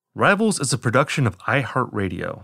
Rivals is a production of iHeartRadio.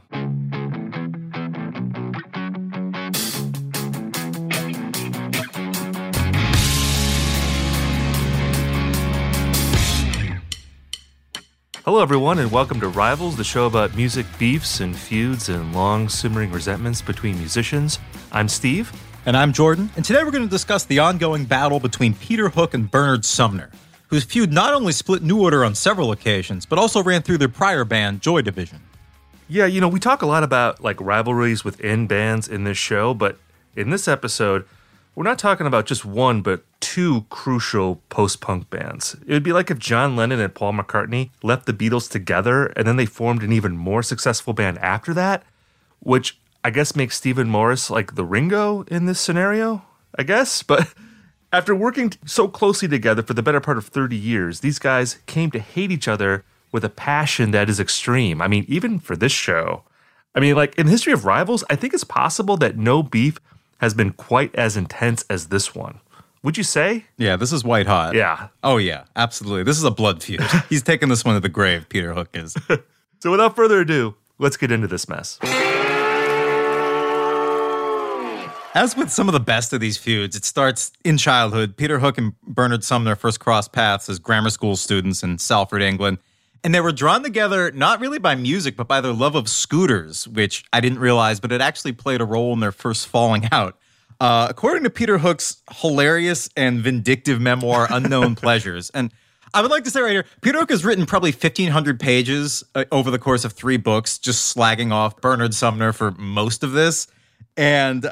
Hello, everyone, and welcome to Rivals, the show about music beefs and feuds and long simmering resentments between musicians. I'm Steve. And I'm Jordan. And today we're going to discuss the ongoing battle between Peter Hook and Bernard Sumner, whose feud not only split New Order on several occasions, but also ran through their prior band, Joy Division. Yeah, we talk a lot about rivalries within bands in this show, but in this episode, we're not talking about just one, but two crucial post-punk bands. It would be like if John Lennon and Paul McCartney left the Beatles together and then they formed an even more successful band after that, which I guess makes Stephen Morris like the Ringo in this scenario, I guess. But after working so closely together for the better part of 30 years, these guys came to hate each other with a passion that is extreme. I mean, even for this show. I mean, in the history of Rivals, I think it's possible that no beef has been quite as intense as this one. Would you say? Yeah, this is white hot. Yeah. Oh, yeah, absolutely. This is a blood feud. He's taking this one to the grave, Peter Hook is. So without further ado, let's get into this mess. As with some of the best of these feuds, it starts in childhood. Peter Hook and Bernard Sumner first crossed paths as grammar school students in Salford, England. And they were drawn together not really by music, but by their love of scooters, which I didn't realize, but it actually played a role in their first falling out. According to Peter Hook's hilarious and vindictive memoir, Unknown Pleasures. And I would like to say right here, Peter Hook has written probably 1,500 pages over the course of 3 books, just slagging off Bernard Sumner for most of this. And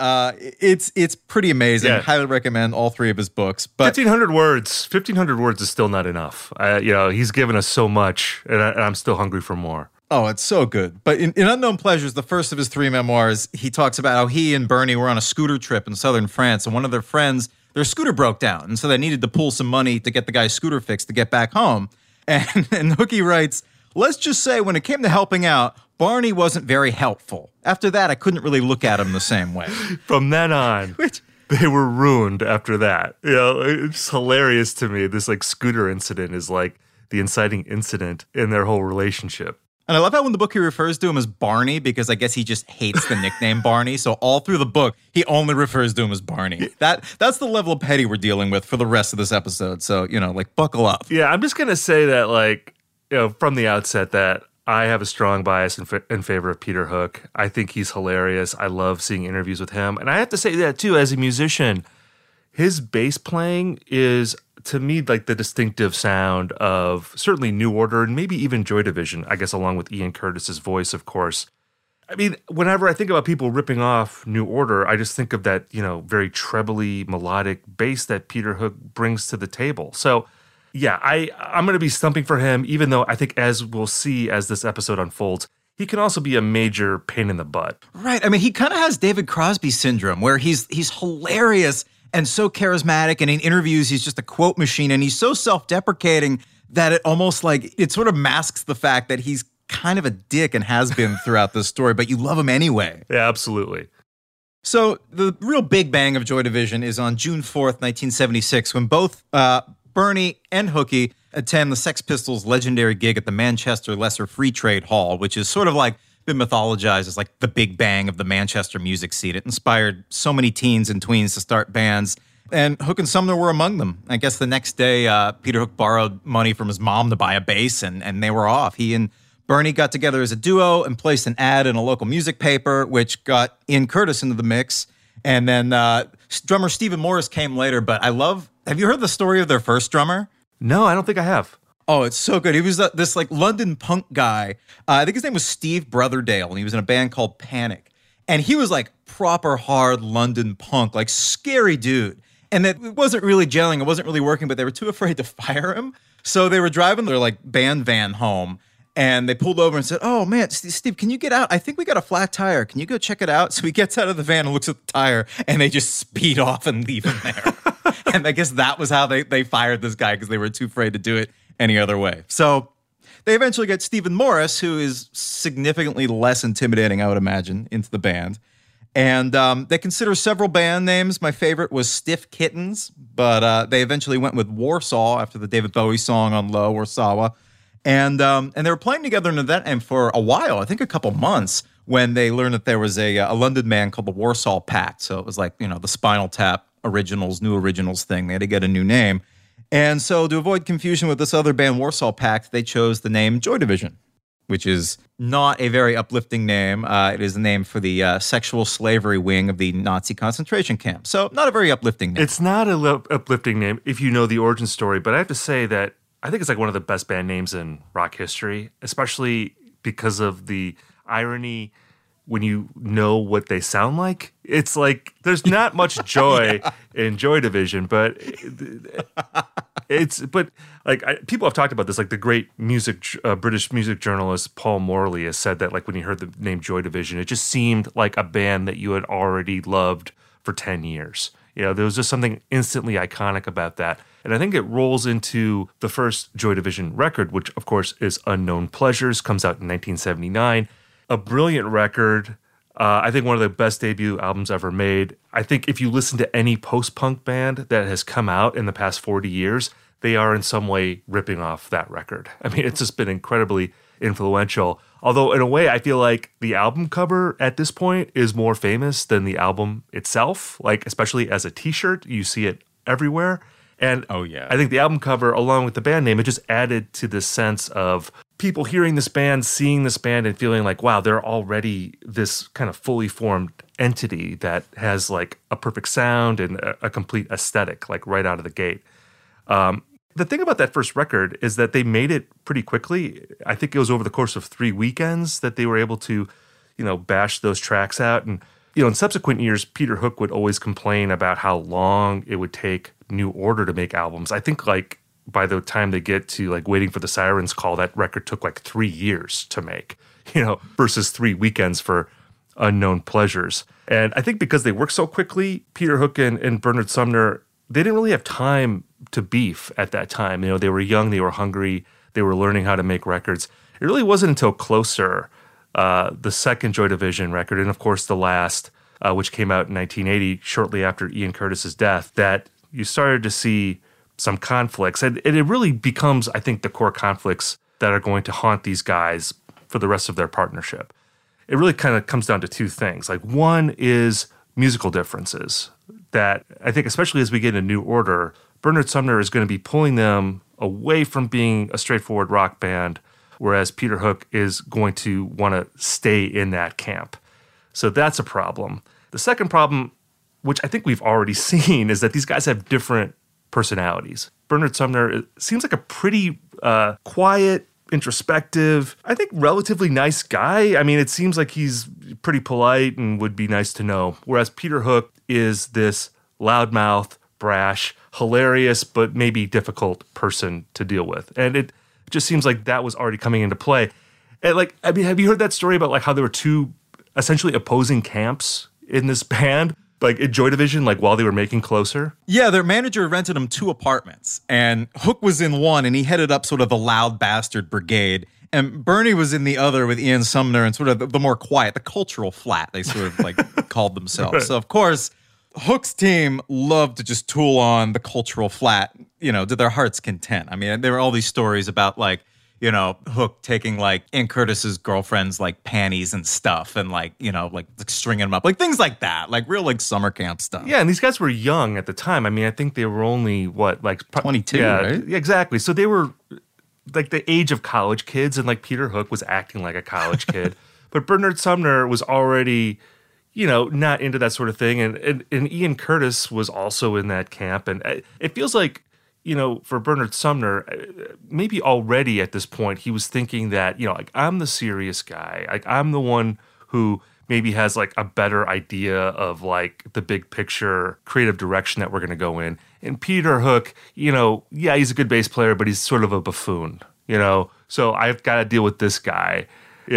it's pretty amazing. Yeah. Highly recommend all 3 of his books. But 1,500 words. 1,500 words is still not enough. He's given us so much, and I'm still hungry for more. Oh, it's so good. But in Unknown Pleasures, the first of his 3 memoirs, he talks about how he and Bernie were on a scooter trip in southern France, and one of their friends, their scooter broke down, and so they needed to pool some money to get the guy's scooter fixed to get back home. And Hookie writes, "Let's just say when it came to helping out, Barney wasn't very helpful. After that, I couldn't really look at him the same way." From then on, they were ruined after that. It's hilarious to me. This scooter incident is the inciting incident in their whole relationship. And I love how in the book he refers to him as Barney because I guess he just hates the nickname Barney. So all through the book, he only refers to him as Barney. That's the level of petty we're dealing with for the rest of this episode. So, buckle up. Yeah, I'm just going to say that, from the outset that I have a strong bias in favor of Peter Hook. I think he's hilarious. I love seeing interviews with him. And I have to say that, too, as a musician, his bass playing is, to me, the distinctive sound of certainly New Order and maybe even Joy Division, I guess, along with Ian Curtis's voice, of course. I mean, whenever I think about people ripping off New Order, I just think of that, very trebly melodic bass that Peter Hook brings to the table. So, yeah, I'm going to be stumping for him, even though I think, as we'll see as this episode unfolds, he can also be a major pain in the butt. Right. I mean, he kind of has David Crosby syndrome, where he's hilarious and so charismatic, and in interviews, he's just a quote machine, and he's so self-deprecating that it almost it sort of masks the fact that he's kind of a dick and has been throughout this story, but you love him anyway. Yeah, absolutely. So the real big bang of Joy Division is on June 4th, 1976, when both Bernie and Hookie attend the Sex Pistols' legendary gig at the Manchester Lesser Free Trade Hall, which is sort of been mythologized as the big bang of the Manchester music scene. It inspired so many teens and tweens to start bands, and Hook and Sumner were among them. I guess the next day, Peter Hook borrowed money from his mom to buy a bass, and they were off. He and Bernie got together as a duo and placed an ad in a local music paper, which got Ian Curtis into the mix. And then drummer Stephen Morris came later, but have you heard the story of their first drummer? No, I don't think I have. Oh, it's so good. He was this London punk guy. I think his name was Steve Brotherdale, and he was in a band called Panic. And he was proper hard London punk, scary dude. And it wasn't really gelling, it wasn't really working, but they were too afraid to fire him. So they were driving their band van home, and they pulled over and said, "Oh man, Steve, can you get out? I think we got a flat tire. Can you go check it out?" So he gets out of the van and looks at the tire, and they just speed off and leave him there. And I guess that was how they fired this guy, because they were too afraid to do it any other way. So they eventually get Stephen Morris, who is significantly less intimidating, I would imagine, into the band. And they consider several band names. My favorite was Stiff Kittens, but they eventually went with Warsaw after the David Bowie song on Low, Warsaw. And they were playing together in that, and for a while, I think a couple months, when they learned that there was a London band called the Warsaw Pact. So it was like, the Spinal Tap originals, new originals thing. They had to get a new name. And so to avoid confusion with this other band, Warsaw Pact, they chose the name Joy Division, which is not a very uplifting name. It is the name for the sexual slavery wing of the Nazi concentration camp. So not a very uplifting name. It's not a uplifting name if you know the origin story, but I have to say that I think it's like one of the best band names in rock history, especially because of the irony when you know what they sound like. It's like there's not much joy in Joy Division, but people have talked about this. Like the great British music journalist Paul Morley has said that like when he heard the name Joy Division, it just seemed like a band that you had already loved for 10 years. There was just something instantly iconic about that. And I think it rolls into the first Joy Division record, which of course is Unknown Pleasures, comes out in 1979. A brilliant record. I think one of the best debut albums ever made. I think if you listen to any post-punk band that has come out in the past 40 years, they are in some way ripping off that record. I mean, it's just been incredibly influential. Although in a way, I feel like the album cover at this point is more famous than the album itself. Like, especially as a t-shirt, you see it everywhere. And oh yeah, I think the album cover, along with the band name, it just added to this sense of people hearing this band, seeing this band, and feeling like, wow, they're already this kind of fully formed entity that has like a perfect sound and a complete aesthetic, like right out of the gate. The thing about that first record is that they made it pretty quickly. I think it was over the course of 3 weekends that they were able to, bash those tracks out. And, in subsequent years, Peter Hook would always complain about how long it would take New Order to make albums. I think like by the time they get to like Waiting for the Sirens Call, that record took like 3 years to make, versus 3 weekends for Unknown Pleasures. And I think because they worked so quickly, Peter Hook and Bernard Sumner, they didn't really have time to beef at that time. They were young, they were hungry, they were learning how to make records. It really wasn't until Closer, the second Joy Division record, and of course the last, which came out in 1980, shortly after Ian Curtis's death, that you started to see some conflicts. And it really becomes, I think, the core conflicts that are going to haunt these guys for the rest of their partnership. It really kind of comes down to two things. Like one is musical differences that I think, especially as we get into New Order, Bernard Sumner is going to be pulling them away from being a straightforward rock band, whereas Peter Hook is going to want to stay in that camp. So that's a problem. The second problem, which I think we've already seen, is that these guys have different personalities. Bernard Sumner seems like a pretty quiet, introspective, I think relatively nice guy. I mean, it seems like he's pretty polite and would be nice to know. Whereas Peter Hook is this loudmouth, brash, hilarious, but maybe difficult person to deal with. And it just seems like that was already coming into play. And like, I mean, have you heard that story about like how there were two essentially opposing camps in this band? Like in Joy Division, like while they were making Closer? Yeah, their manager rented them 2 apartments, and Hook was in one, and he headed up sort of the loud bastard brigade, and Bernie was in the other with Ian Sumner and sort of the more quiet, the cultural flat, they sort of like called themselves. Right. So of course, Hook's team loved to just tool on the cultural flat, to their heart's content. I mean, there were all these stories about like, Hook taking like Ian Curtis's girlfriend's like panties and stuff and like stringing them up, like things like that, like real like summer camp stuff. Yeah, and these guys were young at the time. I mean, I think they were only 22, yeah, right? Yeah, exactly. So they were like the age of college kids, and like Peter Hook was acting like a college kid. But Bernard Sumner was already, not into that sort of thing. And Ian Curtis was also in that camp. And it feels like, for Bernard Sumner, maybe already at this point, he was thinking that, like, I'm the serious guy. Like, I'm the one who maybe has, like, a better idea of, like, the big picture creative direction that we're going to go in. And Peter Hook, yeah, he's a good bass player, but he's sort of a buffoon, So I've got to deal with this guy.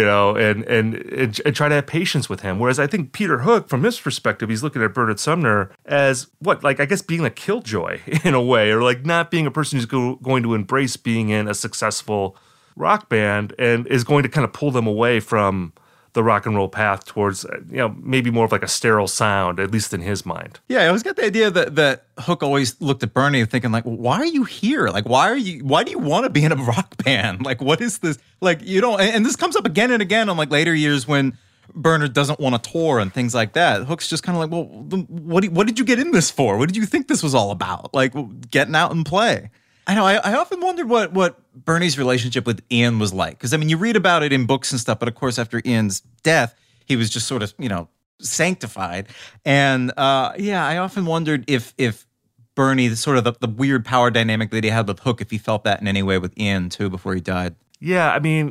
And try to have patience with him. Whereas I think Peter Hook, from his perspective, he's looking at Bernard Sumner as I guess being a killjoy in a way, or like not being a person who's going to embrace being in a successful rock band and is going to kind of pull them away from the rock and roll path towards, maybe more of like a sterile sound, at least in his mind. Yeah, I always got the idea that Hook always looked at Bernie thinking like, why are you here? Like, why do you want to be in a rock band? Like, what is this? Like, you don't, and this comes up again and again on like later years when Bernard doesn't want to tour and things like that. Hook's just kind of like, well, what did you get in this for? What did you think this was all about? Like, getting out and play. I know. I often wondered what Bernie's relationship with Ian was like. Because, I mean, you read about it in books and stuff, but of course, after Ian's death, he was just sort of, sanctified. And, I often wondered if Bernie, sort of the weird power dynamic that he had with Hook, if he felt that in any way with Ian, too, before he died. Yeah, I mean,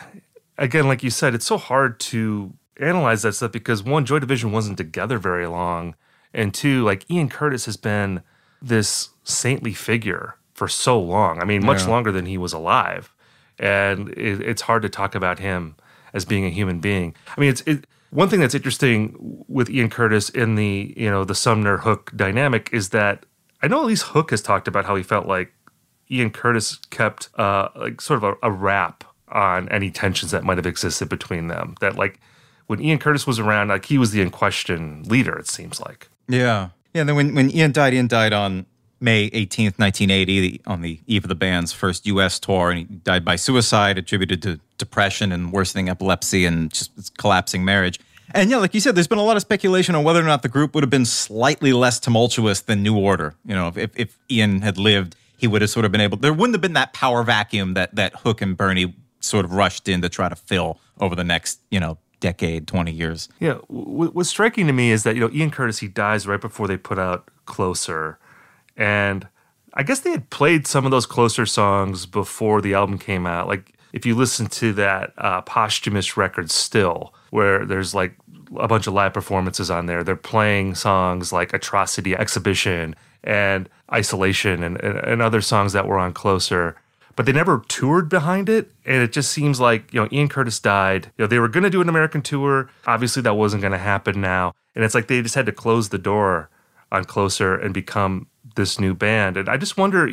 again, like you said, it's so hard to analyze that stuff because, one, Joy Division wasn't together very long. And two, like, Ian Curtis has been this saintly figure for so long. I mean, much longer than he was alive. And it's hard to talk about him as being a human being. I mean, one thing that's interesting with Ian Curtis in the, the Sumner Hook dynamic is that I know at least Hook has talked about how he felt like Ian Curtis kept like sort of a wrap on any tensions that might have existed between them. That like when Ian Curtis was around, like he was the in question leader, it seems like. Yeah. Yeah. And then when Ian died on May 18th, 1980, on the eve of the band's first U.S. tour, and he died by suicide attributed to depression and worsening epilepsy and just collapsing marriage. And yeah, like you said, there's been a lot of speculation on whether or not the group would have been slightly less tumultuous than New Order. If Ian had lived, he would have sort of been able, there wouldn't have been that power vacuum that Hook and Bernie sort of rushed in to try to fill over the next, decade, 20 years. Yeah, what's striking to me is that, Ian Curtis, he dies right before they put out Closer. And I guess they had played some of those Closer songs before the album came out. Like, if you listen to that posthumous record Still, where there's like a bunch of live performances on there, they're playing songs like Atrocity Exhibition and Isolation and other songs that were on Closer. But they never toured behind it. And it just seems like, Ian Curtis died. They were going to do an American tour. Obviously, that wasn't going to happen now. And it's like they just had to close the door on Closer and become this new band. And I just wonder,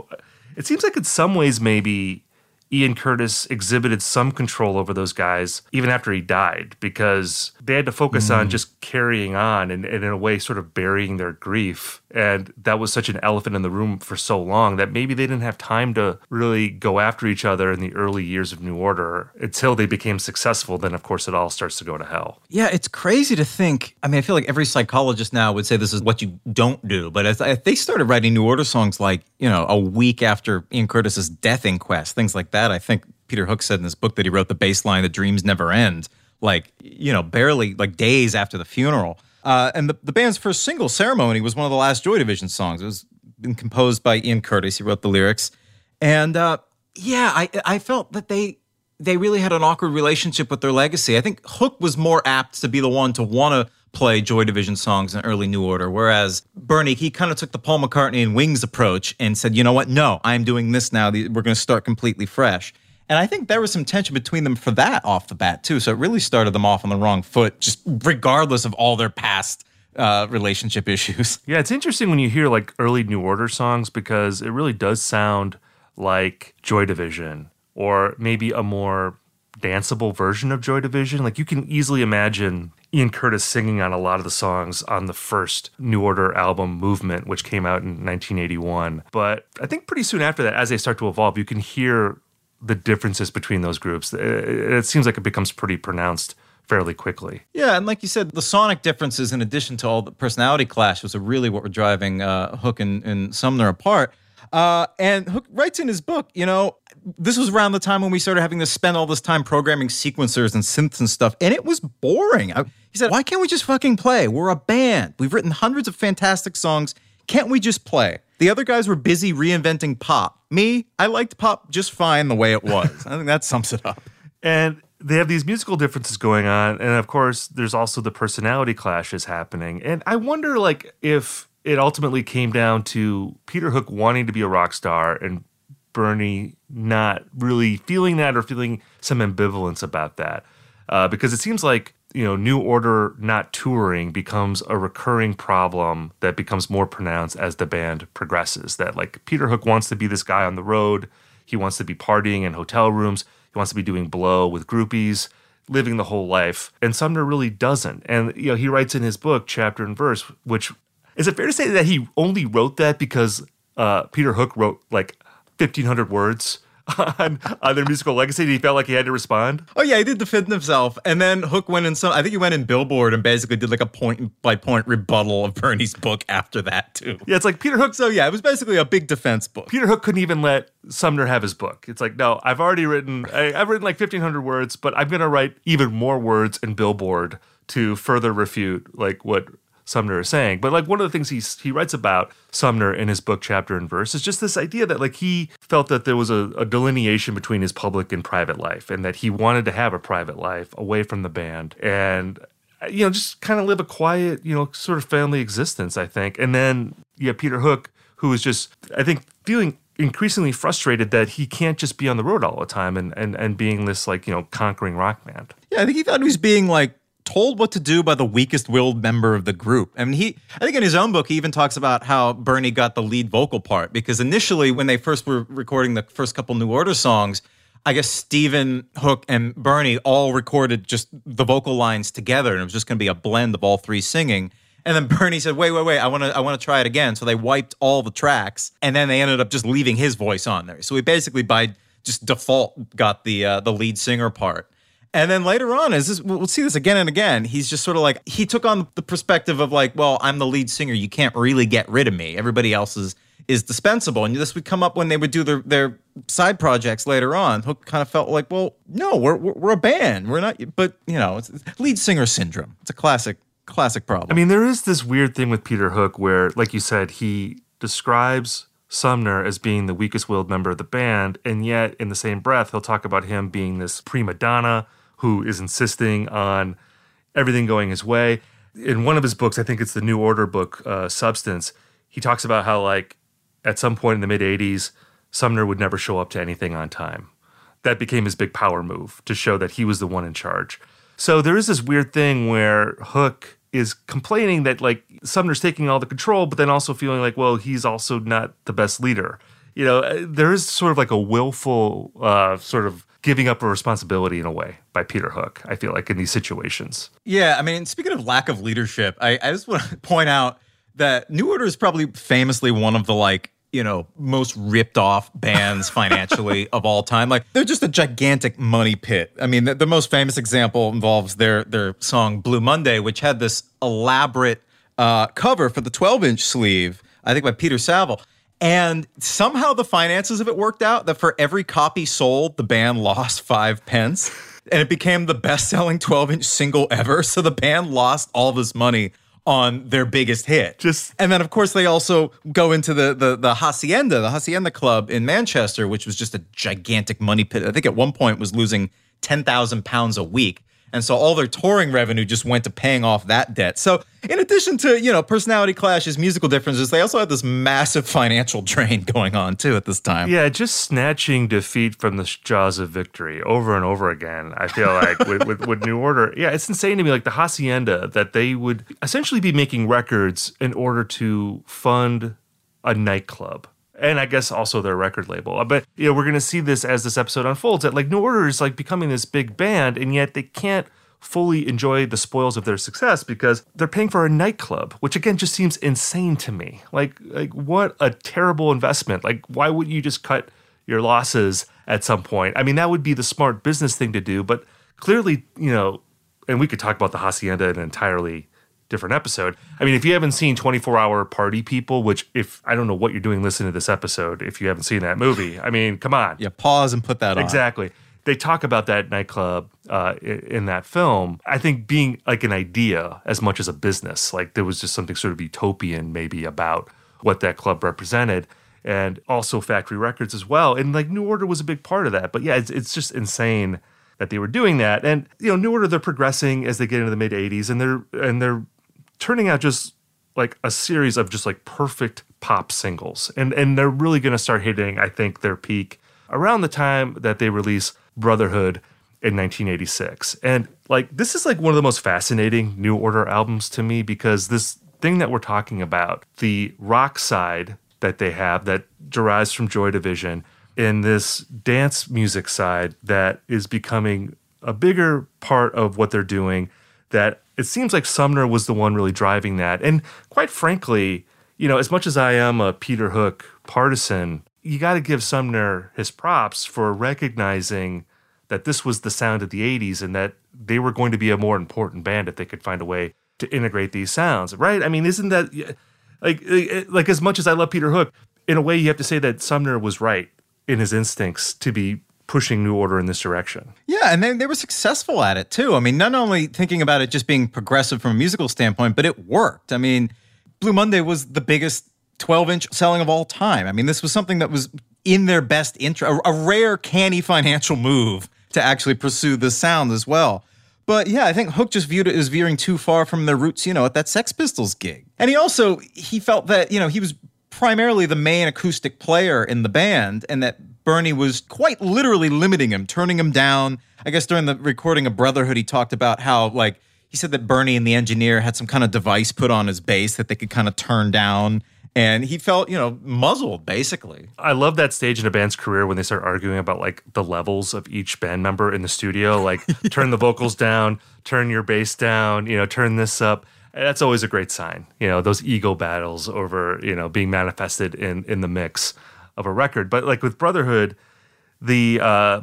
it seems like in some ways maybe Ian Curtis exhibited some control over those guys even after he died because they had to focus on just carrying on and in a way sort of burying their grief. And that was such an elephant in the room for so long that maybe they didn't have time to really go after each other in the early years of New Order until they became successful. Then, of course, it all starts to go to hell. Yeah, it's crazy to think. I mean, I feel like every psychologist now would say this is what you don't do. But if they started writing New Order songs like, a week after Ian Curtis's death inquest, things like that, I think Peter Hook said in his book that he wrote the bass line, "The Dreams Never End," like, barely like days after the funeral. And the band's first single, Ceremony, was one of the last Joy Division songs. It was been composed by Ian Curtis. He wrote the lyrics. And I felt that they really had an awkward relationship with their legacy. I think Hook was more apt to be the one to want to play Joy Division songs in early New Order, whereas Bernie, he kind of took the Paul McCartney and Wings approach and said, you know what, no, I'm doing this now. We're going to start completely fresh. And I think there was some tension between them for that off the bat, too. So it really started them off on the wrong foot, just regardless of all their past relationship issues. Yeah, it's interesting when you hear like early New Order songs because it really does sound like Joy Division or maybe a more danceable version of Joy Division. Like you can easily imagine Ian Curtis singing on a lot of the songs on the first New Order album, Movement, which came out in 1981. But I think pretty soon after that, as they start to evolve, you can hear the differences between those groups. It seems like it becomes pretty pronounced fairly quickly. Yeah, and like you said, the sonic differences in addition to all the personality clashes are really what were driving Hook and Sumner apart. And Hook writes in his book, this was around the time when we started having to spend all this time programming sequencers and synths and stuff, and it was boring. He said, why can't we just fucking play? We're a band. We've written hundreds of fantastic songs. Can't we just play? The other guys were busy reinventing pop. Me, I liked pop just fine the way it was. I think that sums it up. And they have these musical differences going on, and of course, there's also the personality clashes happening. And I wonder, if it ultimately came down to Peter Hook wanting to be a rock star and Bernie not really feeling that or feeling some ambivalence about that. Because it seems like, New Order not touring becomes a recurring problem that becomes more pronounced as the band progresses. That, Peter Hook wants to be this guy on the road. He wants to be partying in hotel rooms. He wants to be doing blow with groupies. living the whole life, and Sumner really doesn't. And he writes in his book, Chapter and Verse, which is it fair to say that he only wrote that because Peter Hook wrote like 1,500 words on their musical legacy? He felt like he had to respond. Oh yeah, he did defend himself, and then Hook went in I think he went in Billboard and basically did like a point-by-point rebuttal of Bernie's book after that too. Yeah, it's like Peter Hook. So yeah, it was basically a big defense book. Peter Hook couldn't even let Sumner have his book. It's like, no, I've written like 1,500 words, but I'm going to write even more words in Billboard to further refute like what Sumner is saying. But like one of the things he writes about Sumner in his book Chapter and Verse is just this idea that like he felt that there was a delineation between his public and private life, and that he wanted to have a private life away from the band and just kind of live a quiet, sort of family existence, I think. And then you have Peter Hook, who is just, I think, feeling increasingly frustrated that he can't just be on the road all the time and being this like, conquering rock band. Yeah, I think he thought he was being like told what to do by the weakest-willed member of the group. I mean, I think in his own book, he even talks about how Bernie got the lead vocal part, because initially when they first were recording the first couple New Order songs, I guess Stephen, Hook, and Bernie all recorded just the vocal lines together, and it was just going to be a blend of all three singing. And then Bernie said, wait, I want to try it again. So they wiped all the tracks, and then they ended up just leaving his voice on there. So he basically by just default got the lead singer part. And then later on, we'll see this again and again, he's just sort of like, he took on the perspective of like, well, I'm the lead singer. You can't really get rid of me. Everybody else is dispensable. And this would come up when they would do their side projects later on. Hook kind of felt like, well, no, we're a band. We're not, but it's lead singer syndrome. It's a classic problem. I mean, there is this weird thing with Peter Hook where, like you said, he describes Sumner as being the weakest-willed member of the band, and yet in the same breath, he'll talk about him being this prima donna who is insisting on everything going his way. In one of his books, I think it's the New Order book, Substance, he talks about how, like, at some point in the mid-'80s, Sumner would never show up to anything on time. That became his big power move, to show that he was the one in charge. So there is this weird thing where Hook is complaining that, like, Sumner's taking all the control, but then also feeling like, well, he's also not the best leader. There is sort of like a willful sort of giving up a responsibility in a way by Peter Hook, I feel like, in these situations. Yeah, I mean, speaking of lack of leadership, I just want to point out that New Order is probably famously one of the, like, most ripped off bands financially of all time. Like, they're just a gigantic money pit. I mean, the most famous example involves their song Blue Monday, which had this elaborate cover for the 12-inch sleeve, I think by Peter Saville. And somehow the finances of it worked out that for every copy sold, the band lost 5 pence. And it became the best-selling 12-inch single ever. So the band lost all this money on their biggest hit. And then, of course, they also go into the Hacienda Club in Manchester, which was just a gigantic money pit. I think at one point was losing 10,000 pounds a week. And so all their touring revenue just went to paying off that debt. So in addition to, personality clashes, musical differences, they also had this massive financial drain going on, too, at this time. Yeah, just snatching defeat from the jaws of victory over and over again, I feel like, with New Order. Yeah, it's insane to me, like the Hacienda, that they would essentially be making records in order to fund a nightclub. And I guess also their record label. But, we're going to see this as this episode unfolds, that like New Order is like becoming this big band, and yet they can't fully enjoy the spoils of their success because they're paying for a nightclub, which again just seems insane to me. Like what a terrible investment. Like, why wouldn't you just cut your losses at some point? I mean, that would be the smart business thing to do, but clearly, and we could talk about the Hacienda in an entirely different episode. I mean, if you haven't seen 24-Hour Party People, which I don't know what you're doing listening to this episode if you haven't seen that movie. I mean, come on. Yeah, pause and put that on. Exactly. They talk about that nightclub in that film, I think, being like an idea as much as a business. Like there was just something sort of utopian maybe about what that club represented, and also Factory Records as well. And like New Order was a big part of that. But yeah, it's just insane that they were doing that. And New Order, they're progressing as they get into the mid 80s, and they're turning out just like a series of just like perfect pop singles. And they're really going to start hitting, I think, their peak around the time that they release Brotherhood in 1986. And like, this is like one of the most fascinating New Order albums to me, because this thing that we're talking about, the rock side that they have that derives from Joy Division, and this dance music side that is becoming a bigger part of what they're doing, that it seems like Sumner was the one really driving that. And quite frankly, as much as I am a Peter Hook partisan, you got to give Sumner his props for recognizing that this was the sound of the 80s and that they were going to be a more important band if they could find a way to integrate these sounds, right? I mean, isn't that like as much as I love Peter Hook, in a way you have to say that Sumner was right in his instincts to be pushing New Order in this direction. Yeah, and they were successful at it too. I mean, not only thinking about it just being progressive from a musical standpoint, but it worked. I mean, Blue Monday was the biggest 12-inch selling of all time. I mean, this was something that was in their best interest, a rare, canny financial move to actually pursue this sound as well. But yeah, I think Hook just viewed it as veering too far from their roots, at that Sex Pistols gig. And he felt that, he was primarily the main acoustic player in the band, and that Bernie was quite literally limiting him, turning him down. I guess during the recording of Brotherhood, he talked about how, he said that Bernie and the engineer had some kind of device put on his bass that they could kind of turn down. And he felt, muzzled, basically. I love that stage in a band's career when they start arguing about, the levels of each band member in the studio. Turn the vocals down, turn your bass down, turn this up. That's always a great sign. Those ego battles over, being manifested in the mix of a record. But, with Brotherhood, the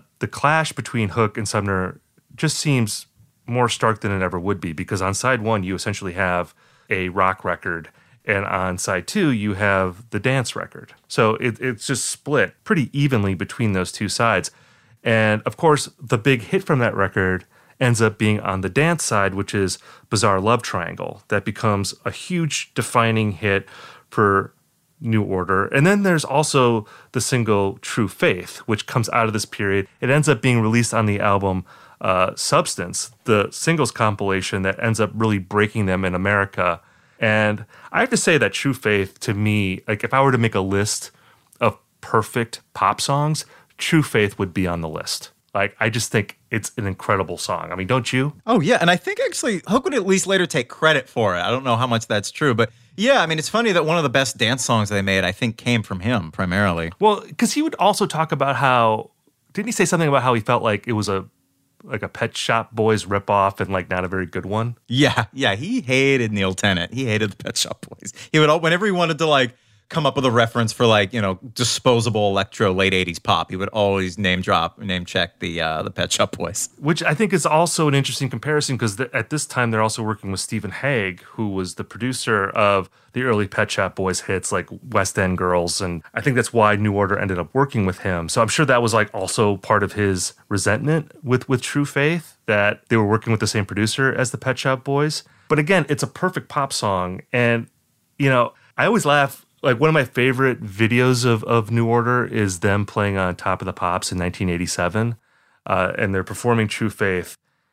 clash between Hook and Sumner just seems more stark than it ever would be, because on side one, you essentially have a rock record, and on side two, you have the dance record. So it's just split pretty evenly between those two sides. And of course, the big hit from that record ends up being on the dance side, which is Bizarre Love Triangle. That becomes a huge defining hit for New Order. And then there's also the single True Faith, which comes out of this period. It ends up being released on the album Substance, the singles compilation that ends up really breaking them in America. And I have to say that True Faith, to me, if I were to make a list of perfect pop songs, True Faith would be on the list. I just think it's an incredible song. I mean, don't you? Oh, yeah. And I think actually Hook would at least later take credit for it. I don't know how much that's true. But yeah, I mean, it's funny that one of the best dance songs they made, I think, came from him primarily. Well, because he would also talk about how, didn't he say something about how he felt like it was a Pet Shop Boys ripoff and not a very good one? Yeah. He hated Neil Tennant. He hated the Pet Shop Boys. He would, whenever he wanted to come up with a reference for disposable electro late 80s pop, he would always name check the Pet Shop Boys. Which I think is also an interesting comparison, because at this time they're also working with Stephen Hague, who was the producer of the early Pet Shop Boys hits like West End Girls, and I think that's why New Order ended up working with him. So I'm sure that was also part of his resentment with True Faith, that they were working with the same producer as the Pet Shop Boys. But again, it's a perfect pop song, and I always laugh. One of my favorite videos of New Order is them playing on Top of the Pops in 1987, and they're performing True Faith,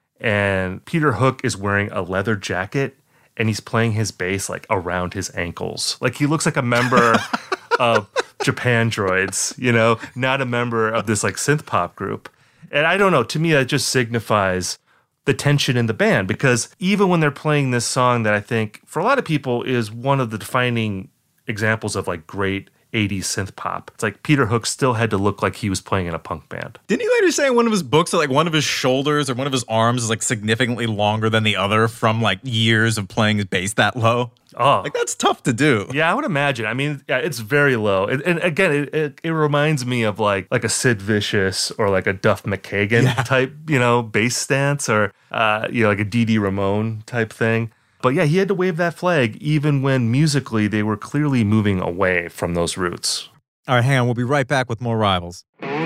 and Peter Hook is wearing a leather jacket, and he's playing his bass around his ankles. He looks like a member of Japan Droids, not a member of this synth pop group. And I don't know, to me that just signifies the tension in the band, because even when they're playing this song that I think for a lot of people is one of the defining examples of great 80s synth pop, it's Peter Hook still had to look like he was playing in a punk band. Didn't he later say in one of his books that one of his shoulders or one of his arms is significantly longer than the other from years of playing his bass that low? Oh, that's tough to do. Yeah, I would imagine. I mean, yeah, it's very low. And again, it reminds me of like a Sid Vicious or a Duff McKagan type, bass stance, or like a Dee Dee Ramone type thing. But yeah, he had to wave that flag even when musically they were clearly moving away from those roots. All right, hang on. We'll be right back with more Rivals.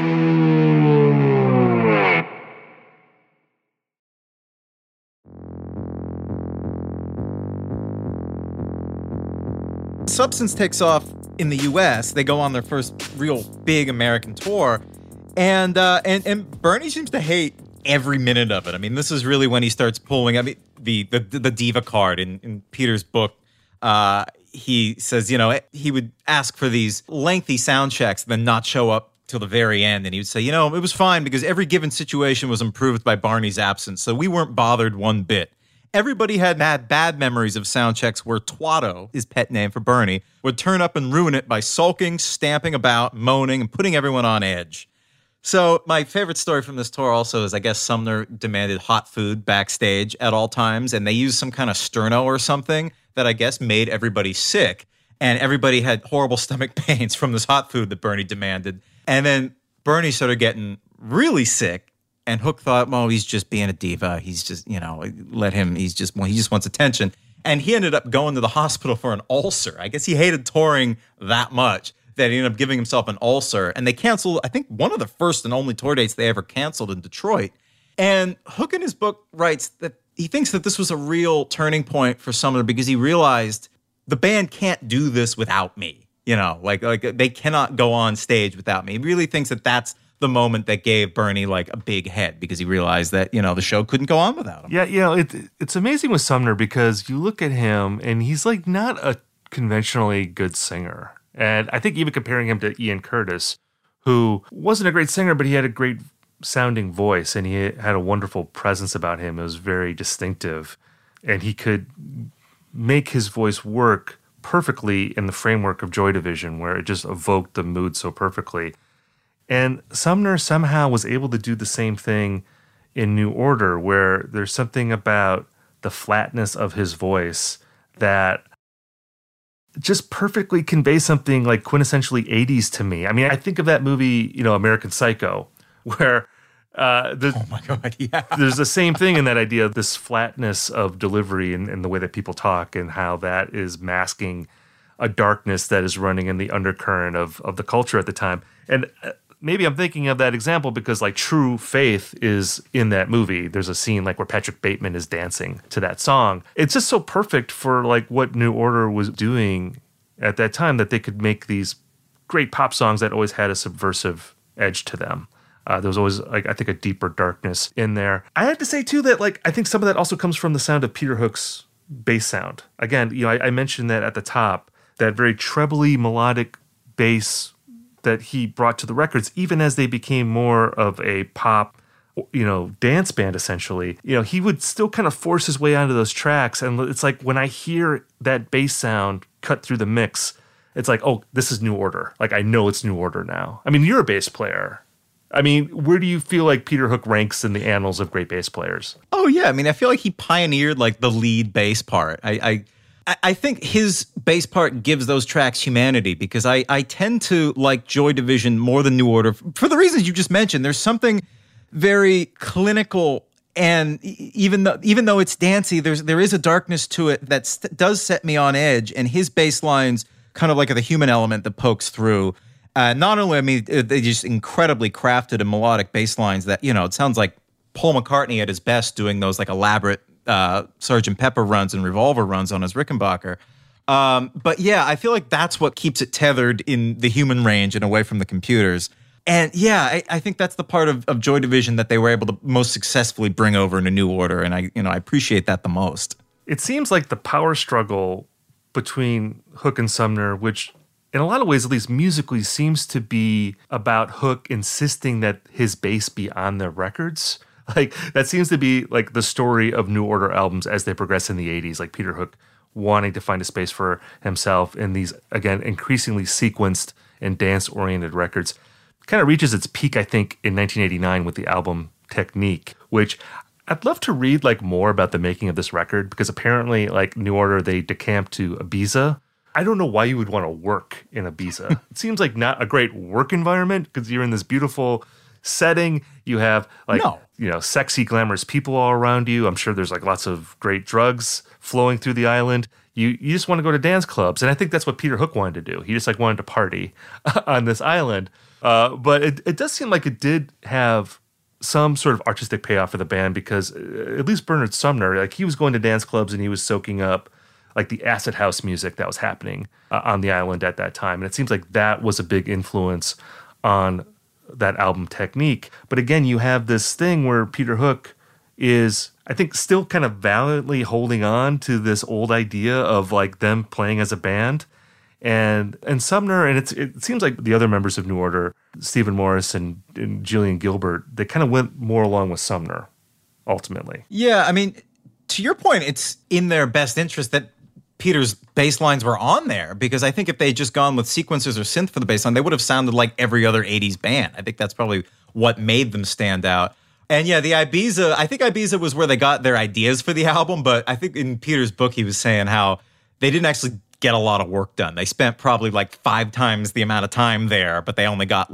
Substance takes off in the U.S. They go on their first real big American tour, and Bernie seems to hate every minute of it. I mean, this is really when he starts pulling. I mean, the diva card in Peter's book. He says, he would ask for these lengthy sound checks, and then not show up till the very end, and he would say, it was fine because every given situation was improved by Barney's absence, so we weren't bothered one bit. Everybody had bad memories of sound checks where Twatto, his pet name for Bernie, would turn up and ruin it by sulking, stamping about, moaning, and putting everyone on edge. So my favorite story from this tour also is I guess Sumner demanded hot food backstage at all times, and they used some kind of sterno or something that I guess made everybody sick. And everybody had horrible stomach pains from this hot food that Bernie demanded. And then Bernie started getting really sick, and Hook thought, well, he's just being a diva. He's just, let him, he just wants attention. And he ended up going to the hospital for an ulcer. I guess he hated touring that much that he ended up giving himself an ulcer. And they canceled, I think, one of the first and only tour dates they ever canceled in Detroit. And Hook in his book writes that he thinks that this was a real turning point for Sumner because he realized the band can't do this without me. Like they cannot go on stage without me. He really thinks that that's the moment that gave Bernie like a big head because he realized that, the show couldn't go on without him. Yeah, it's amazing with Sumner because you look at him and he's like not a conventionally good singer. And I think even comparing him to Ian Curtis, who wasn't a great singer, but he had a great sounding voice and he had a wonderful presence about him. It was very distinctive. And he could make his voice work perfectly in the framework of Joy Division, where it just evoked the mood so perfectly. And Sumner somehow was able to do the same thing in New Order, where there's something about the flatness of his voice that just perfectly conveys something like quintessentially 80s to me. I mean, I think of that movie, American Psycho, where oh my God, yeah. There's the same thing in that idea of this flatness of delivery and the way that people talk and how that is masking a darkness that is running in the undercurrent of the culture at the time. And maybe I'm thinking of that example because like True Faith is in that movie. There's a scene like where Patrick Bateman is dancing to that song. It's just so perfect for like what New Order was doing at that time that they could make these great pop songs that always had a subversive edge to them. There was always, like, I think, a deeper darkness in there. I have to say, too, that like I think some of that also comes from the sound of Peter Hook's bass sound. Again, I mentioned that at the top, that very trebly melodic bass that he brought to the records, even as they became more of a pop, dance band, essentially. He would still kind of force his way onto those tracks. And it's like when I hear that bass sound cut through the mix, it's like, oh, this is New Order. Like, I know it's New Order now. I mean, you're a bass player. I mean, where do you feel like Peter Hook ranks in the annals of great bass players? Oh, yeah. I mean, I feel like he pioneered like the lead bass part. I think his bass part gives those tracks humanity because I tend to like Joy Division more than New Order for the reasons you just mentioned. There's something very clinical, and even though it's dancey, there is a darkness to it that does set me on edge. And his bass lines kind of like the human element that pokes through. Not only, I mean, they just incredibly crafted and melodic bass lines that, it sounds like Paul McCartney at his best doing those like elaborate Sgt. Pepper runs and Revolver runs on his Rickenbacker. But yeah, I feel like that's what keeps it tethered in the human range and away from the computers. And yeah, I think that's the part of Joy Division that they were able to most successfully bring over into New Order. And I appreciate that the most. It seems like the power struggle between Hook and Sumner, which in a lot of ways, at least musically, seems to be about Hook insisting that his bass be on their records. Like, that seems to be like the story of New Order albums as they progress in the 80s, like Peter Hook wanting to find a space for himself in these, again, increasingly sequenced and dance-oriented records. Kind of reaches its peak, I think, in 1989 with the album Technique, which I'd love to read like more about the making of this record because apparently, like New Order, they decamped to Ibiza. I don't know why you would want to work in Ibiza. It seems like not a great work environment because you're in this beautiful setting. You have like, sexy, glamorous people all around you. I'm sure there's like lots of great drugs flowing through the island. You just want to go to dance clubs. And I think that's what Peter Hook wanted to do. He just like wanted to party on this island. But it does seem like it did have some sort of artistic payoff for the band because at least Bernard Sumner, like he was going to dance clubs and he was soaking up like the acid house music that was happening on the island at that time. And it seems like that was a big influence on that album Technique. But again, you have this thing where Peter Hook is, I think, still kind of valiantly holding on to this old idea of like them playing as a band. And Sumner, and it seems like the other members of New Order, Stephen Morris and Gillian Gilbert, they kind of went more along with Sumner, ultimately. Yeah, I mean, to your point, it's in their best interest that Peter's bass lines were on there because I think if they had just gone with sequencers or synth for the bass line, they would have sounded like every other 80s band. I think that's probably what made them stand out. And yeah, the Ibiza, I think Ibiza was where they got their ideas for the album, but I think in Peter's book, he was saying how they didn't actually get a lot of work done. They spent probably like 5 times the amount of time there, but they only got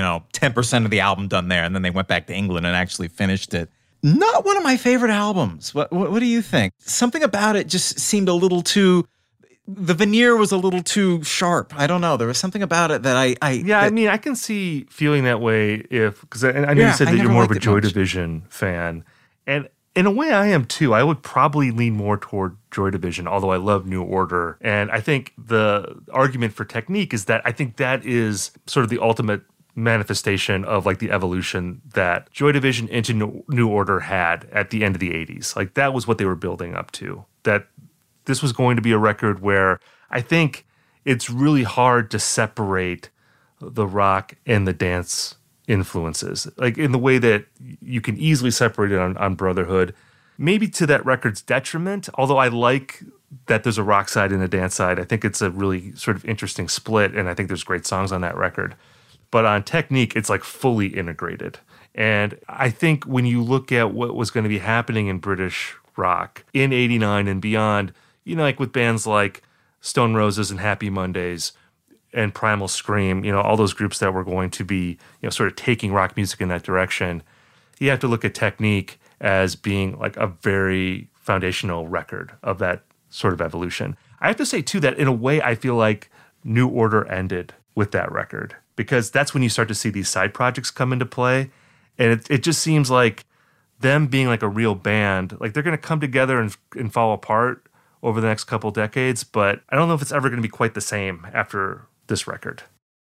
10% of the album done there. And then they went back to England and actually finished it. Not one of my favorite albums. What do you think? Something about it just seemed a little too... The veneer was a little too sharp. I don't know. There was something about it that I can see feeling that way because I know you said that you're more of a Joy Division fan. And in a way, I am too. I would probably lean more toward Joy Division, although I love New Order. And I think the argument for Technique is that I think that is sort of the ultimate manifestation of like the evolution that Joy Division into New Order had at the end of the 80s. Like that was what they were building up to. That this was going to be a record where I think it's really hard to separate the rock and the dance influences, like in the way that you can easily separate it on Brotherhood, maybe to that record's detriment. Although I like that there's a rock side and a dance side. I think it's a really sort of interesting split, and I think there's great songs on that record. But on Technique, it's like fully integrated. And I think when you look at what was going to be happening in British rock in 89 and beyond, like with bands like Stone Roses and Happy Mondays and Primal Scream, all those groups that were going to be, sort of taking rock music in that direction, you have to look at Technique as being like a very foundational record of that sort of evolution. I have to say, too, that in a way, I feel like New Order ended with that record because that's when you start to see these side projects come into play. And it just seems like them being like a real band, like they're going to come together and fall apart over the next couple decades, but I don't know if it's ever going to be quite the same after this record.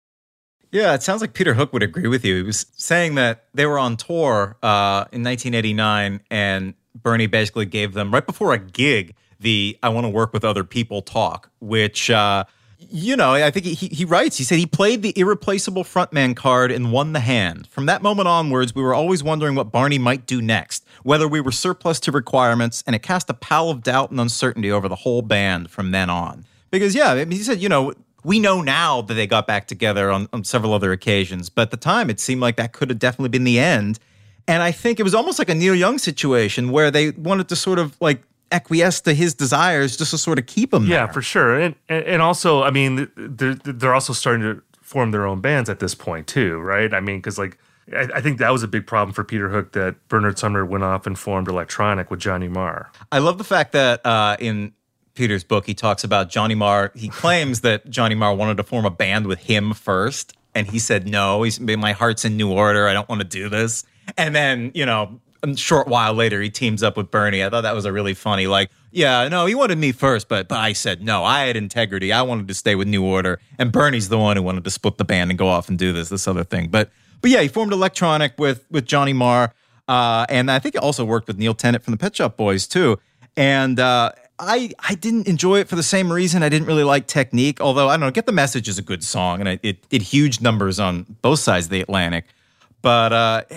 Yeah, it sounds like Peter Hook would agree with you. He was saying that they were on tour in 1989, and Bernie basically gave them, right before a gig, the I want to work with other people talk, which, I think he writes, he said he played the irreplaceable frontman card and won the hand. From that moment onwards, we were always wondering what Barney might do next, whether we were surplus to requirements, and it cast a pall of doubt and uncertainty over the whole band from then on. Because, he said, we know now that they got back together on several other occasions, but at the time it seemed like that could have definitely been the end. And I think it was almost like a Neil Young situation where they wanted to sort of like acquiesce to his desires just to sort of keep him there. Yeah, for sure. And also, I mean, they're also starting to form their own bands at this point too, right? I mean, because like I think that was a big problem for Peter Hook, that Bernard Sumner went off and formed Electronic with Johnny Marr. I love the fact that in Peter's book, he talks about Johnny Marr. He claims that Johnny Marr wanted to form a band with him first, and he said, no, my heart's in New Order. I don't want to do this. And then, a short while later, he teams up with Bernie. I thought that was a really funny, he wanted me first, but I said no. I had integrity. I wanted to stay with New Order, and Bernie's the one who wanted to split the band and go off and do this other thing. But yeah, he formed Electronic with Johnny Marr, and I think it also worked with Neil Tennant from the Pet Shop Boys too. And I didn't enjoy it for the same reason. I didn't really like Technique, although I don't know. Get the Message is a good song, and it did huge numbers on both sides of the Atlantic. But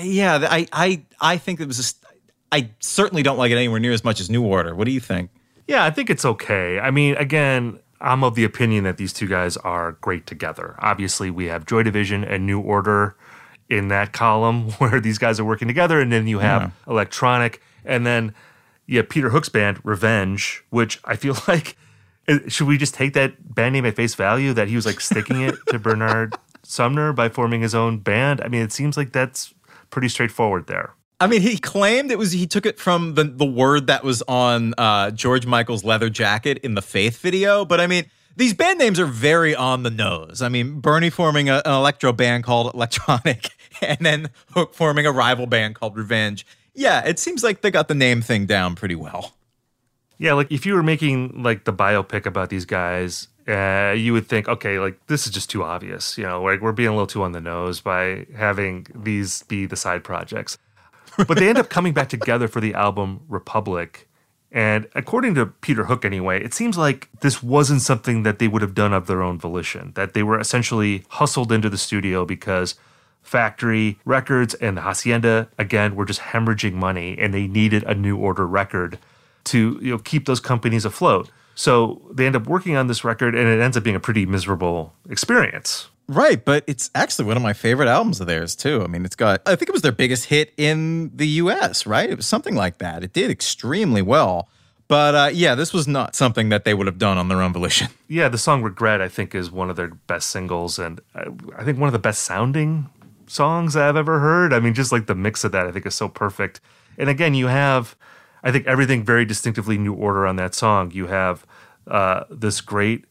I think it was I certainly don't like it anywhere near as much as New Order. What do you think? Yeah, I think it's okay. I mean, again, I'm of the opinion that these two guys are great together. Obviously, we have Joy Division and New Order in that column where these guys are working together, and then you have Electronic, and then you have Peter Hook's band, Revenge, which I feel like, should we just take that band name at face value, that he was like sticking it to Bernard Sumner by forming his own band? I mean, it seems like that's pretty straightforward there. I mean, he claimed he took it from the word that was on George Michael's leather jacket in the Faith video. But I mean, these band names are very on the nose. I mean, Bernie forming an electro band called Electronic, and then Hook forming a rival band called Revenge. Yeah, it seems like they got the name thing down pretty well. Yeah, like if you were making like the biopic about these guys, you would think, okay, like this is just too obvious. Like we're being a little too on the nose by having these be the side projects. But they end up coming back together for the album Republic. And according to Peter Hook anyway, it seems like this wasn't something that they would have done of their own volition, that they were essentially hustled into the studio because Factory Records and the Hacienda, again, were just hemorrhaging money, and they needed a New Order record to keep those companies afloat. So they end up working on this record, and it ends up being a pretty miserable experience. Right, but it's actually one of my favorite albums of theirs, too. I mean, I think it was their biggest hit in the US, right? It was something like that. It did extremely well. But yeah, this was not something that they would have done on their own volition. Yeah, the song Regret, I think, is one of their best singles, and I think one of the best sounding songs I've ever heard. I mean, just like the mix of that, I think is so perfect. And again, you have, I think, everything very distinctively New Order on that song. You have this great,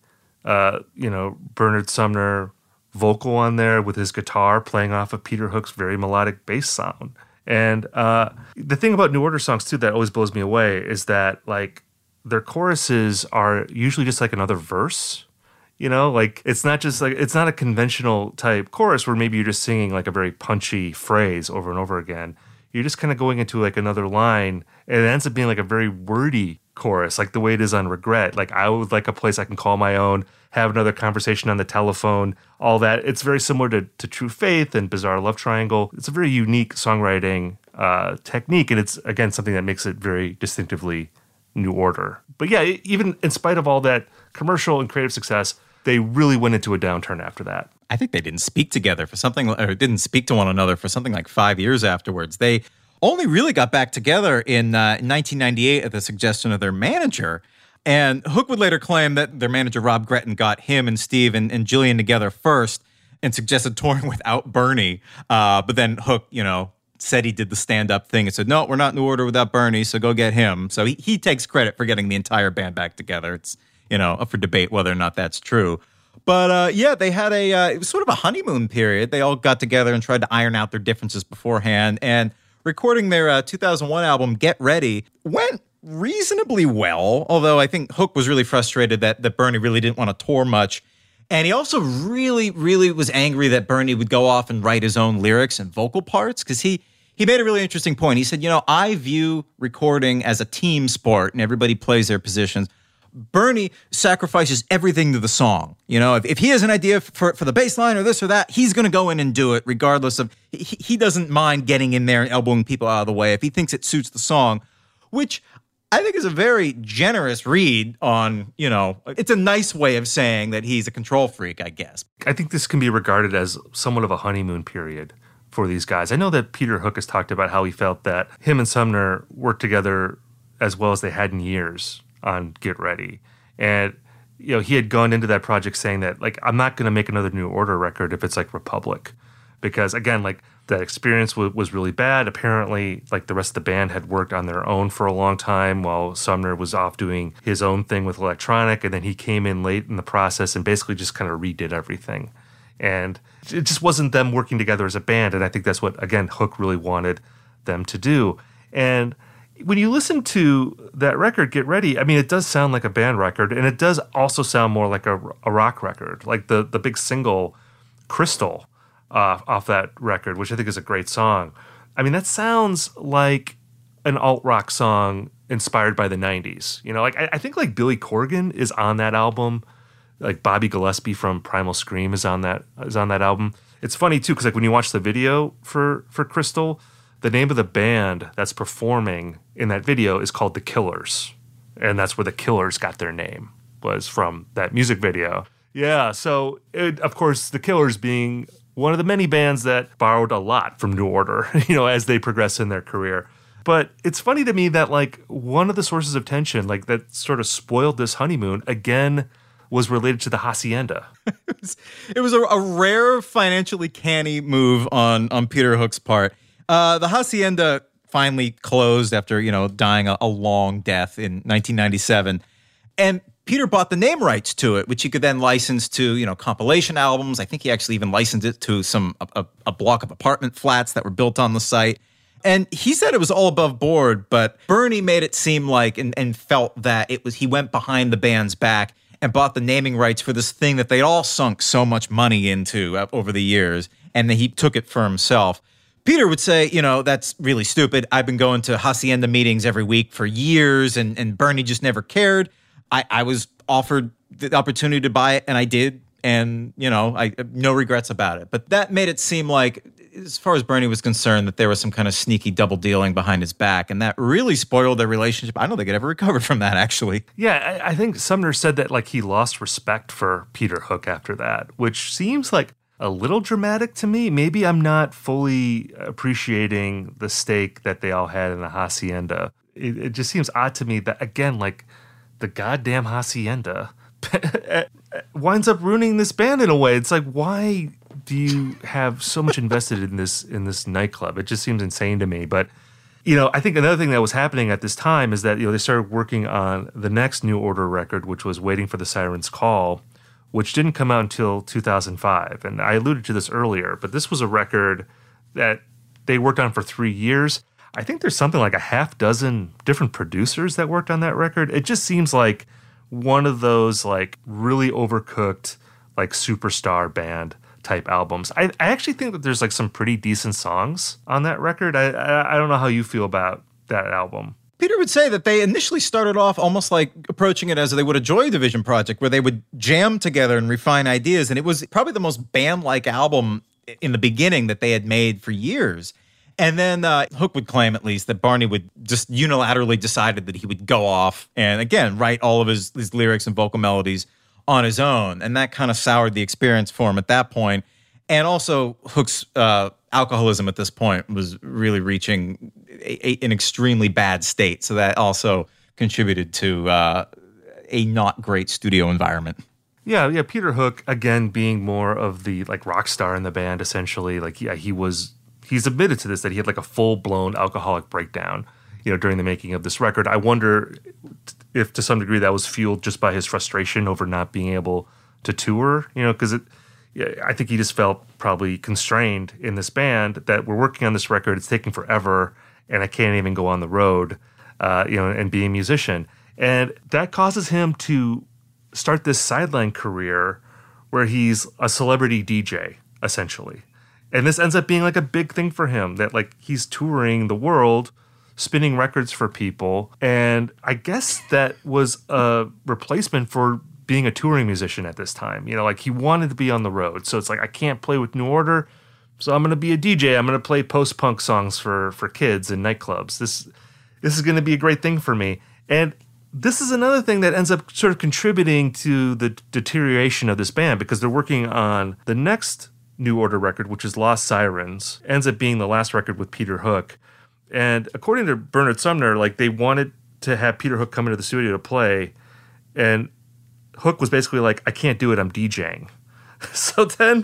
Bernard Sumner vocal on there with his guitar playing off of Peter Hook's very melodic bass sound. And the thing about New Order songs, too, that always blows me away is that, like, their choruses are usually just like another verse. You know, like, it's not a conventional type chorus where maybe you're just singing like a very punchy phrase over and over again. You're just kind of going into like another line, and it ends up being like a very wordy chorus, like the way it is on Regret. Like, I would like a place I can call my own, have another conversation on the telephone, all that. It's very similar to True Faith and Bizarre Love Triangle. It's a very unique songwriting technique, and it's, again, something that makes it very distinctively New Order. But yeah, even in spite of all that commercial and creative success, they really went into a downturn after that. I think they didn't speak together or didn't speak to one another for something like 5 years afterwards. They only really got back together in 1998 at the suggestion of their manager. And Hook would later claim that their manager, Rob Gretton, got him and Steve and Gillian together first and suggested touring without Bernie. But then Hook, said he did the stand-up thing and said, no, we're not New Order without Bernie, so go get him. So he takes credit for getting the entire band back together. It's, up for debate whether or not that's true. But yeah, they had it was sort of a honeymoon period. They all got together and tried to iron out their differences beforehand. And recording their 2001 album, Get Ready, went reasonably well, although I think Hook was really frustrated that Bernie really didn't want to tour much. And he also really, really was angry that Bernie would go off and write his own lyrics and vocal parts, because he made a really interesting point. He said, I view recording as a team sport and everybody plays their positions. Bernie sacrifices everything to the song. If he has an idea for the bass line or this or that, he's going to go in and do it regardless of, he doesn't mind getting in there and elbowing people out of the way if he thinks it suits the song, which I think is a very generous read on, it's a nice way of saying that he's a control freak, I guess. I think this can be regarded as somewhat of a honeymoon period for these guys. I know that Peter Hook has talked about how he felt that him and Sumner worked together as well as they had in years on Get Ready. And, he had gone into that project saying that, like, I'm not going to make another New Order record if it's like Republic. Because, again, like, that experience was really bad. Apparently, like, the rest of the band had worked on their own for a long time while Sumner was off doing his own thing with electronic. And then he came in late in the process and basically just kind of redid everything. And it just wasn't them working together as a band. And I think that's what, again, Hook really wanted them to do. And when you listen to that record, Get Ready, I mean, it does sound like a band record, and it does also sound more like a rock record. Like the big single, Crystal, off that record, which I think is a great song. I mean, that sounds like an alt-rock song inspired by the 90s. I think like Billy Corgan is on that album. Like Bobby Gillespie from Primal Scream is on that album. It's funny, too, because like when you watch the video for Crystal, the name of the band that's performing in that video is called The Killers. And that's where The Killers got their name, was from that music video. Yeah, so, of course, The Killers being one of the many bands that borrowed a lot from New Order, as they progress in their career. But it's funny to me that, like, one of the sources of tension, like, that sort of spoiled this honeymoon, again, was related to the Hacienda. It was a rare financially canny move on Peter Hook's part. The Hacienda finally closed after, dying a long death in 1997. And Peter bought the name rights to it, which he could then license to, compilation albums. I think he actually even licensed it to a block of apartment flats that were built on the site. And he said it was all above board, but Bernie made it seem like and felt that he went behind the band's back and bought the naming rights for this thing that they all sunk so much money into over the years, and then he took it for himself. Peter would say, that's really stupid. I've been going to Hacienda meetings every week for years, and Bernie just never cared. I was offered the opportunity to buy it, and I did, and, I have no regrets about it. But that made it seem like, as far as Bernie was concerned, that there was some kind of sneaky double dealing behind his back, and that really spoiled their relationship. I don't think it ever recovered from that, actually. Yeah, I think Sumner said that, like, he lost respect for Peter Hook after that, which seems like a little dramatic to me. Maybe I'm not fully appreciating the stake that they all had in the hacienda. It just seems odd to me that, again, like the goddamn hacienda winds up ruining this band in a way. It's like, why do you have so much invested in this nightclub? It just seems insane to me. But I think another thing that was happening at this time is that they started working on the next New Order record, which was Waiting for the Siren's Call, which didn't come out until 2005. And I alluded to this earlier, but this was a record that they worked on for 3 years. I think there's something like a half dozen different producers that worked on that record. It just seems like one of those like really overcooked, like superstar band type albums. I actually think that there's like some pretty decent songs on that record. I don't know how you feel about that album. Peter would say that they initially started off almost like approaching it as they would a Joy Division project, where they would jam together and refine ideas. And it was probably the most band-like album in the beginning that they had made for years. And then Hook would claim, at least, that Barney would just unilaterally decided that he would go off and, again, write all of his lyrics and vocal melodies on his own. And that kind of soured the experience for him at that point. And also, Hook's alcoholism at this point was really reaching an extremely bad state. So that also contributed to a not great studio environment. Yeah. Peter Hook, again, being more of the like rock star in the band, essentially. Like, yeah, he's admitted to this, that he had like a full-blown alcoholic breakdown, during the making of this record. I wonder if to some degree that was fueled just by his frustration over not being able to tour, because I think he just felt probably constrained in this band that we're working on this record. It's taking forever, and I can't even go on the road, and be a musician. And that causes him to start this sideline career where he's a celebrity DJ, essentially. And this ends up being like a big thing for him, that like he's touring the world, spinning records for people. And I guess that was a replacement for being a touring musician at this time. Like he wanted to be on the road. So it's like, I can't play with New Order, so I'm going to be a DJ. I'm going to play post-punk songs for kids in nightclubs. This is going to be a great thing for me. And this is another thing that ends up sort of contributing to the deterioration of this band, because they're working on the next New Order record, which is Lost Sirens, ends up being the last record with Peter Hook. And according to Bernard Sumner, like they wanted to have Peter Hook come into the studio to play, and Hook was basically like, I can't do it, I'm DJing. So then,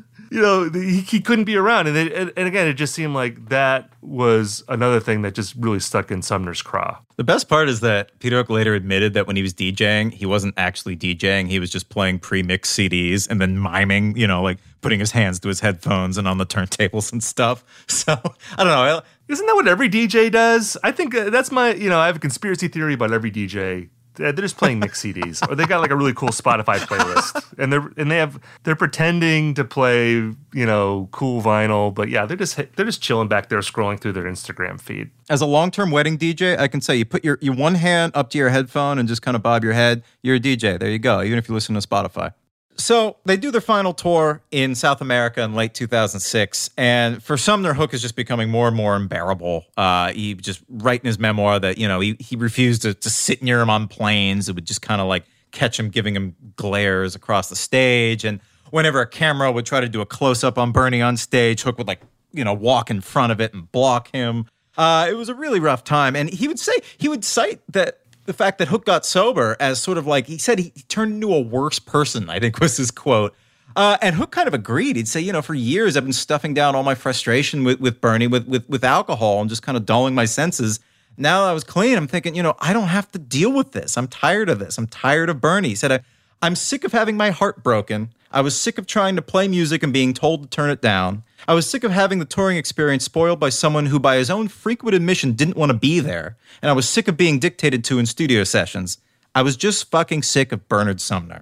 he couldn't be around. And again, it just seemed like that was another thing that just really stuck in Sumner's craw. The best part is that Peter Hook later admitted that when he was DJing, he wasn't actually DJing. He was just playing pre-mixed CDs and then miming, like putting his hands to his headphones and on the turntables and stuff. So, I don't know. Isn't that what every DJ does? I think that's my, I have a conspiracy theory about every DJ. They're just playing mixed CDs, or they got like a really cool Spotify playlist, and they're pretending to play, cool vinyl, but yeah, they're just chilling back there, scrolling through their Instagram feed. As a long-term wedding DJ, I can say you put your one hand up to your headphone and just kind of bob your head. You're a DJ. There you go. Even if you listen to Spotify. So they do their final tour in South America in late 2006, and for Sumner, Hook is just becoming more and more unbearable. He just write in his memoir that he refused to sit near him on planes. It would just kind of like catch him giving him glares across the stage, and whenever a camera would try to do a close up on Bernie on stage, Hook would walk in front of it and block him. It was a really rough time, and he would cite that. The fact that Hook got sober as sort of like, he said he turned into a worse person, I think was his quote. And Hook kind of agreed. He'd say, for years I've been stuffing down all my frustration with Bernie with alcohol and just kind of dulling my senses. Now that I was clean, I'm thinking, I don't have to deal with this. I'm tired of this. I'm tired of Bernie. He said, I'm sick of having my heart broken. I was sick of trying to play music and being told to turn it down. I was sick of having the touring experience spoiled by someone who, by his own frequent admission, didn't want to be there. And I was sick of being dictated to in studio sessions. I was just fucking sick of Bernard Sumner.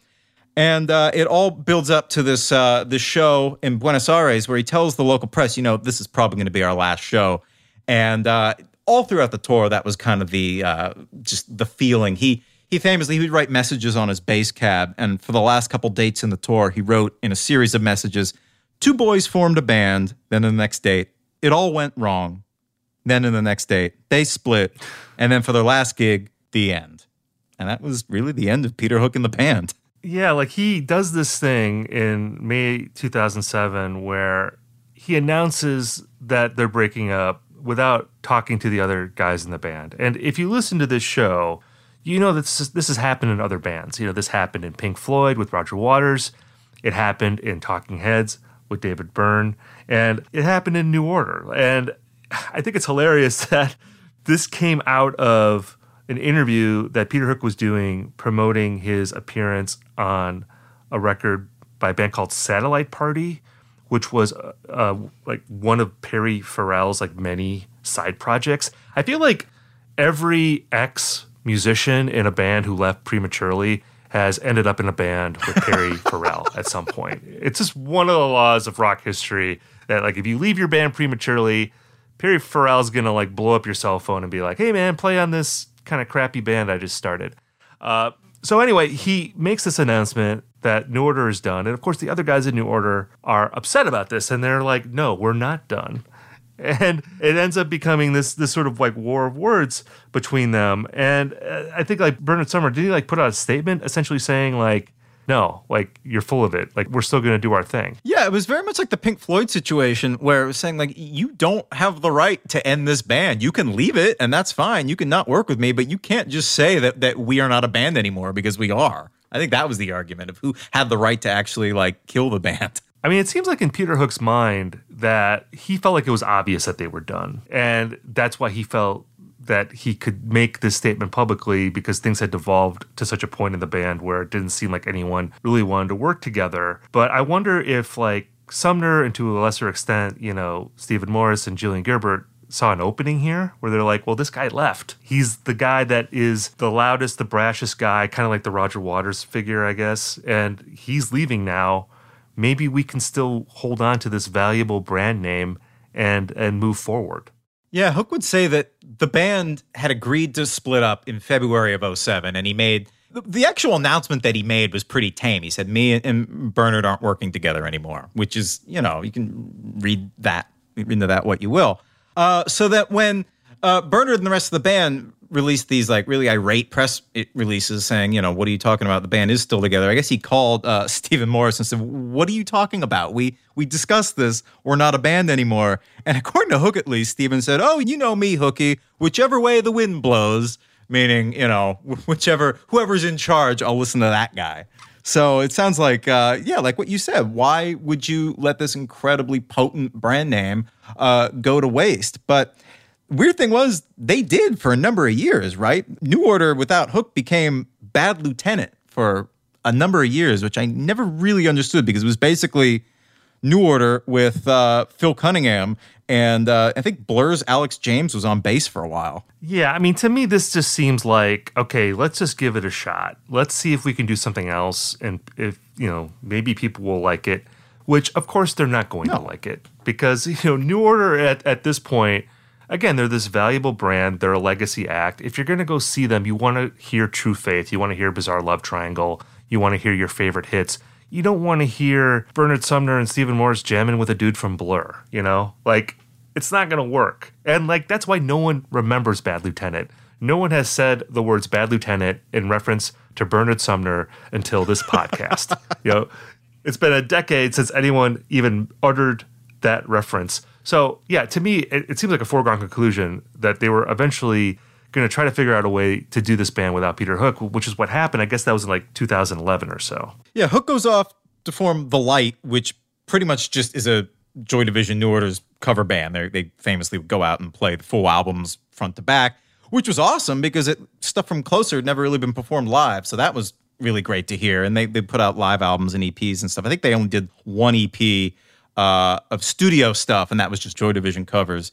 And it all builds up to this show in Buenos Aires where he tells the local press, this is probably going to be our last show. And all throughout the tour, that was kind of the just the feeling. He famously would write messages on his bass cab, and for the last couple dates in the tour, he wrote in a series of messages, 2 boys formed a band, then in the next date, it all went wrong. Then in the next date, they split, and then for their last gig, the end. And that was really the end of Peter Hook and the band. Yeah, like he does this thing in May 2007 where he announces that they're breaking up without talking to the other guys in the band. And if you listen to this show, you know that this has happened in other bands. You know, this happened in Pink Floyd with Roger Waters. It happened in Talking Heads with David Byrne. And it happened in New Order. And I think it's hilarious that this came out of an interview that Peter Hook was doing promoting his appearance on a record by a band called Satellite Party, which was like one of Perry Farrell's like many side projects. I feel like every ex-musician in a band who left prematurely has ended up in a band with Perry Farrell at some point. It's just one of the laws of rock history that like if you leave your band prematurely, Perry Farrell's gonna like blow up your cell phone and be like, "Hey man, play on this kind of crappy band I just started." So anyway, he makes this announcement that New Order is done. And of course, the other guys in New Order are upset about this. And they're like, no, we're not done. And it ends up becoming this sort of like war of words between them. And I think like Bernard Sumner, did he like put out a statement essentially saying like, no, like you're full of it. Like we're still going to do our thing. Yeah, it was very much like the Pink Floyd situation where it was saying like, you don't have the right to end this band. You can leave it and that's fine. You can not work with me, but you can't just say that we are not a band anymore because we are. I think that was the argument of who had the right to actually like kill the band. I mean, it seems like in Peter Hook's mind that he felt like it was obvious that they were done. And that's why he felt that he could make this statement publicly because things had devolved to such a point in the band where it didn't seem like anyone really wanted to work together. But I wonder if like Sumner and to a lesser extent, you know, Stephen Morris and Julian Gerbert saw an opening here where they're like, well, this guy left. He's the guy that is the loudest, the brashest guy, kind of like the Roger Waters figure, I guess. And he's leaving now. Maybe we can still hold on to this valuable brand name and move forward. Yeah, Hook would say that the band had agreed to split up in February of 2007, and he made the actual announcement that he made was pretty tame. He said, me and Bernard aren't working together anymore, which is, you know, you can read into that what you will. So that when Bernard and the rest of the band released these like really irate press releases saying, you know, what are you talking about? The band is still together. I guess he called Stephen Morris and said, what are you talking about? We discussed this. We're not a band anymore. And according to Hook, at least, Stephen said, oh, you know me, Hooky, whichever way the wind blows, meaning, you know, whoever's in charge, I'll listen to that guy. So it sounds like, like what you said. Why would you let this incredibly potent brand name go to waste? But weird thing was they did for a number of years, right? New Order without Hook became Bad Lieutenant for a number of years, which I never really understood because it was basically New Order with Phil Cunningham. And I think Blur's Alex James was on bass for a while. Yeah, I mean, to me, this just seems like, okay, let's just give it a shot. Let's see if we can do something else. And if, you know, maybe people will like it, which, of course, they're not going to like it. Because, you know, New Order at this point, again, they're this valuable brand. They're a legacy act. If you're going to go see them, you want to hear True Faith. You want to hear Bizarre Love Triangle. You want to hear your favorite hits. You don't want to hear Bernard Sumner and Stephen Morris jamming with a dude from Blur, you know? Like, it's not going to work. And, like, that's why no one remembers Bad Lieutenant. No one has said the words Bad Lieutenant in reference to Bernard Sumner until this podcast. You know, it's been a decade since anyone even uttered that reference. So, yeah, to me, it seems like a foregone conclusion that they were eventually going to try to figure out a way to do this band without Peter Hook, which is what happened. I guess that was in like 2011 or so. Yeah, Hook goes off to form The Light, which pretty much just is a Joy Division New Order's cover band. They famously would go out and play the full albums front to back, which was awesome because stuff from Closer had never really been performed live. So that was really great to hear. And they put out live albums and EPs and stuff. I think they only did one EP of studio stuff, and that was just Joy Division covers.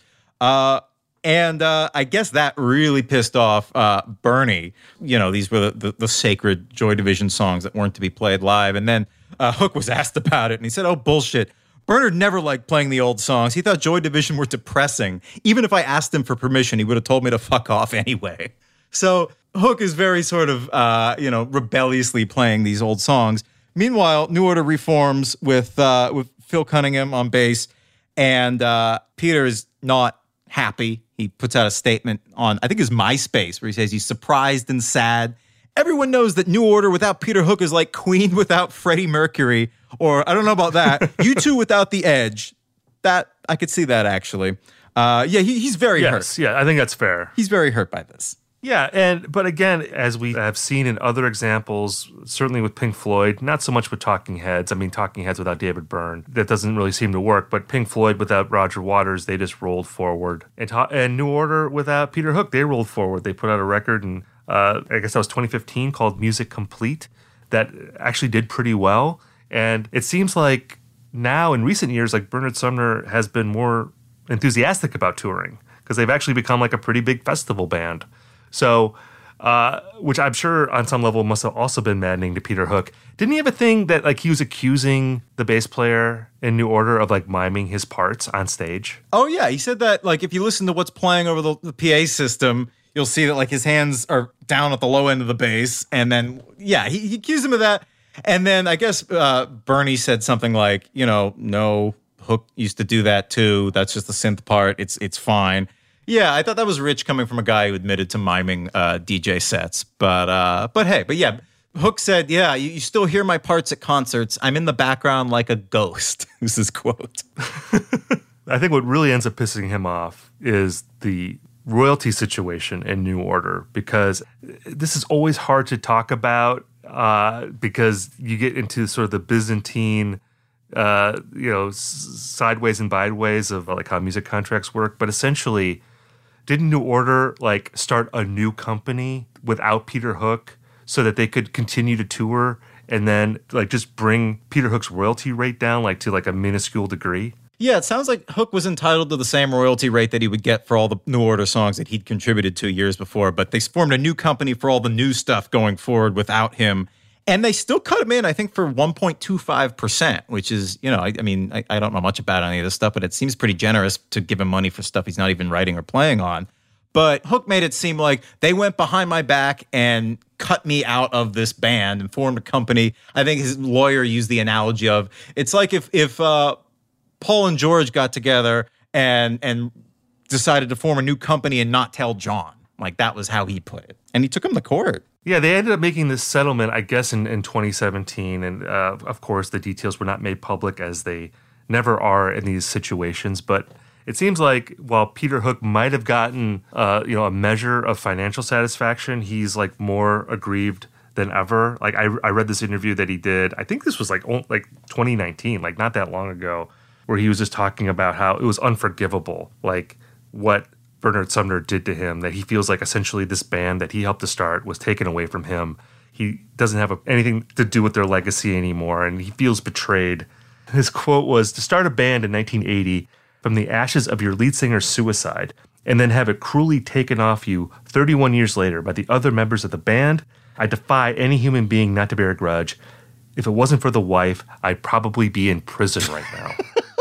And I guess that really pissed off Bernie. You know, these were the sacred Joy Division songs that weren't to be played live. And then Hook was asked about it, and he said, oh, bullshit. Bernard never liked playing the old songs. He thought Joy Division were depressing. Even if I asked him for permission, he would have told me to fuck off anyway. So Hook is very sort of, rebelliously playing these old songs. Meanwhile, New Order reforms with Phil Cunningham on bass, and Peter is not happy. He puts out a statement on, I think, his MySpace, where he says he's surprised and sad everyone knows that New Order without Peter Hook is like Queen without Freddie Mercury, or I don't know about that. U2 without the Edge. That I could see that actually. He's very hurt. Yeah, I think that's fair. He's very hurt by this. Yeah, but again, as we have seen in other examples, certainly with Pink Floyd, not so much with Talking Heads. I mean, Talking Heads without David Byrne, that doesn't really seem to work. But Pink Floyd without Roger Waters, they just rolled forward. And New Order without Peter Hook, they rolled forward. They put out a record, and I guess that was 2015, called Music Complete, that actually did pretty well. And it seems like now, in recent years, like Bernard Sumner has been more enthusiastic about touring, because they've actually become like a pretty big festival band. So, which I'm sure on some level must have also been maddening to Peter Hook. Didn't he have a thing that like he was accusing the bass player in New Order of like miming his parts on stage? Oh yeah, he said that like if you listen to what's playing over the PA system, you'll see that like his hands are down at the low end of the bass, and then he accused him of that. And then I guess Bernie said something like, no, Hook used to do that too. That's just the synth part. It's fine. Yeah, I thought that was rich coming from a guy who admitted to miming DJ sets. But yeah, Hook said, yeah, you still hear my parts at concerts. I'm in the background like a ghost. This is his quote. I think what really ends up pissing him off is the royalty situation in New Order, because this is always hard to talk about because you get into sort of the Byzantine sideways and byways of like how music contracts work. But essentially, didn't New Order like start a new company without Peter Hook so that they could continue to tour and then like just bring Peter Hook's royalty rate down like to like a minuscule degree? Yeah, it sounds like Hook was entitled to the same royalty rate that he would get for all the New Order songs that he'd contributed to years before, but they formed a new company for all the new stuff going forward without him. And they still cut him in, I think, for 1.25%, which is, I don't know much about any of this stuff, but it seems pretty generous to give him money for stuff he's not even writing or playing on. But Hook made it seem like they went behind my back and cut me out of this band and formed a company. I think his lawyer used the analogy of, it's like if Paul and George got together and decided to form a new company and not tell John. Like, that was how he put it. And he took him to court. Yeah, they ended up making this settlement, I guess, in 2017. And of course, the details were not made public, as they never are in these situations. But it seems like while Peter Hook might have gotten a measure of financial satisfaction, he's like more aggrieved than ever. Like I read this interview that he did, I think this was like 2019, like not that long ago, where he was just talking about how it was unforgivable, like what Bernard Sumner did to him, that he feels like essentially this band that he helped to start was taken away from him. He doesn't have anything to do with their legacy anymore, and he feels betrayed. His quote was, "To start a band in 1980 from the ashes of your lead singer's suicide, and then have it cruelly taken off you 31 years later by the other members of the band, I defy any human being not to bear a grudge. If it wasn't for the wife, I'd probably be in prison right now."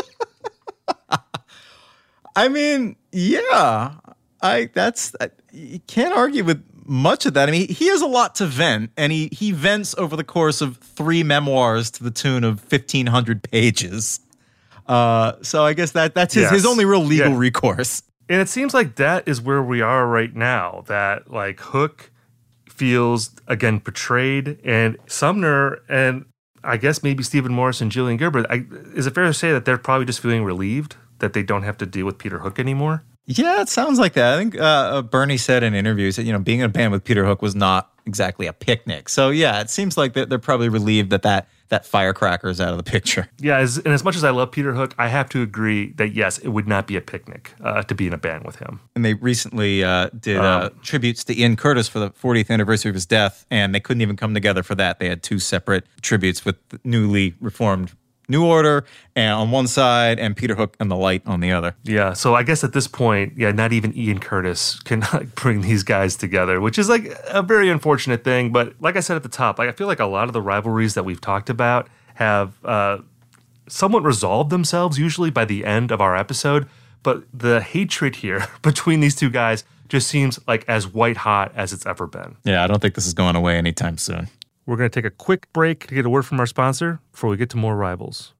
I mean, yeah, you can't argue with much of that. I mean, he has a lot to vent, and he vents over the course of 3 memoirs to the tune of 1,500 pages. So I guess that's his only real legal recourse. And it seems like that is where we are right now, that like Hook feels, again, betrayed, and Sumner and I guess maybe Stephen Morris and Gillian Gerber, is it fair to say that they're probably just feeling relieved that they don't have to deal with Peter Hook anymore? Yeah, it sounds like that. I think Bernie said in interviews that, being in a band with Peter Hook was not exactly a picnic. So, yeah, it seems like they're probably relieved that firecracker is out of the picture. Yeah, and as much as I love Peter Hook, I have to agree that, yes, it would not be a picnic to be in a band with him. And they recently did tributes to Ian Curtis for the 40th anniversary of his death, and they couldn't even come together for that. They had 2 separate tributes with the newly reformed New Order and on one side and Peter Hook and the Light on the other. Yeah, so I guess at this point, not even Ian Curtis can bring these guys together, which is like a very unfortunate thing. But like I said at the top, I feel like a lot of the rivalries that we've talked about have somewhat resolved themselves usually by the end of our episode. But the hatred here between these 2 guys just seems like as white hot as it's ever been. Yeah, I don't think this is going away anytime soon. We're going to take a quick break to get a word from our sponsor before we get to more rivals.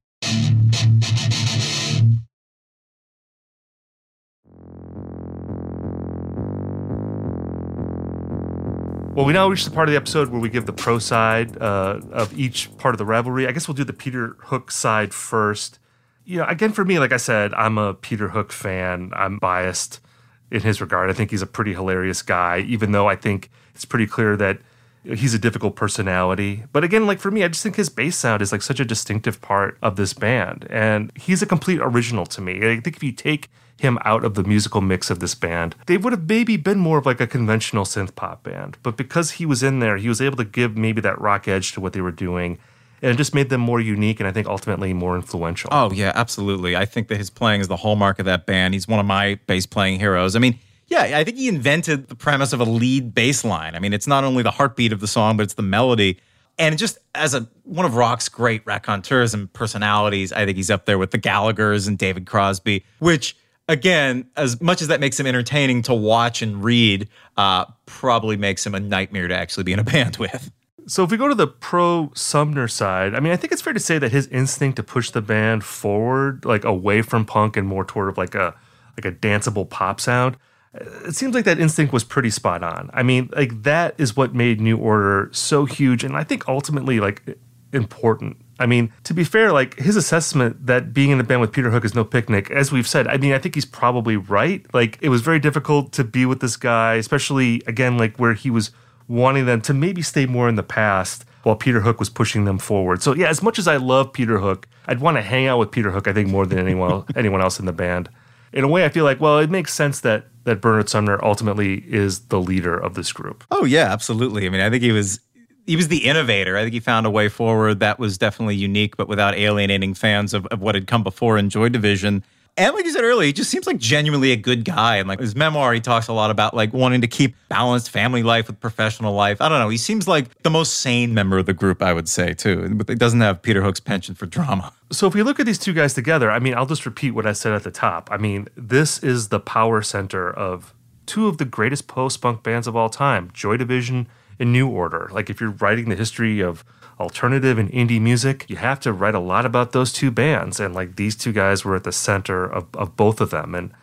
Well, we now reach the part of the episode where we give the pro side of each part of the rivalry. I guess we'll do the Peter Hook side first. Again, for me, like I said, I'm a Peter Hook fan. I'm biased in his regard. I think he's a pretty hilarious guy, even though I think it's pretty clear that he's a difficult personality. But again, like for me, I just think his bass sound is like such a distinctive part of this band. And he's a complete original to me. I think if you take him out of the musical mix of this band, they would have maybe been more of like a conventional synth pop band. But because he was in there, he was able to give maybe that rock edge to what they were doing. And it just made them more unique and I think ultimately more influential. Oh, yeah, absolutely. I think that his playing is the hallmark of that band. He's one of my bass playing heroes. I mean, yeah, I think he invented the premise of a lead bass line. I mean, it's not only the heartbeat of the song, but it's the melody. And just as one of rock's great raconteurs and personalities, I think he's up there with the Gallaghers and David Crosby, which, again, as much as that makes him entertaining to watch and read, probably makes him a nightmare to actually be in a band with. So if we go to the pro Sumner side, I mean, I think it's fair to say that his instinct to push the band forward, like away from punk and more toward like a danceable pop sound, it seems like that instinct was pretty spot on. I mean, like that is what made New Order so huge and I think ultimately like important. I mean, to be fair, like his assessment that being in a band with Peter Hook is no picnic, as we've said, I mean, I think he's probably right. Like it was very difficult to be with this guy, especially again, like where he was wanting them to maybe stay more in the past while Peter Hook was pushing them forward. So yeah, as much as I love Peter Hook, I'd want to hang out with Peter Hook, I think, more than anyone else in the band. In a way, I feel like, well, it makes sense that Bernard Sumner ultimately is the leader of this group. Oh, yeah, absolutely. I mean, I think he was the innovator. I think he found a way forward that was definitely unique, but without alienating fans of what had come before in Joy Division. And like you said earlier, he just seems like genuinely a good guy. And like his memoir, he talks a lot about like wanting to keep balanced family life with professional life. I don't know. He seems like the most sane member of the group, I would say, too. But he doesn't have Peter Hook's penchant for drama. So if we look at these two guys together, I mean, I'll just repeat what I said at the top. I mean, this is the power center of two of the greatest post-punk bands of all time, Joy Division and New Order. Like if you're writing the history of alternative and indie music, you have to write a lot about those two bands. And like these two guys were at the center of both of them. And,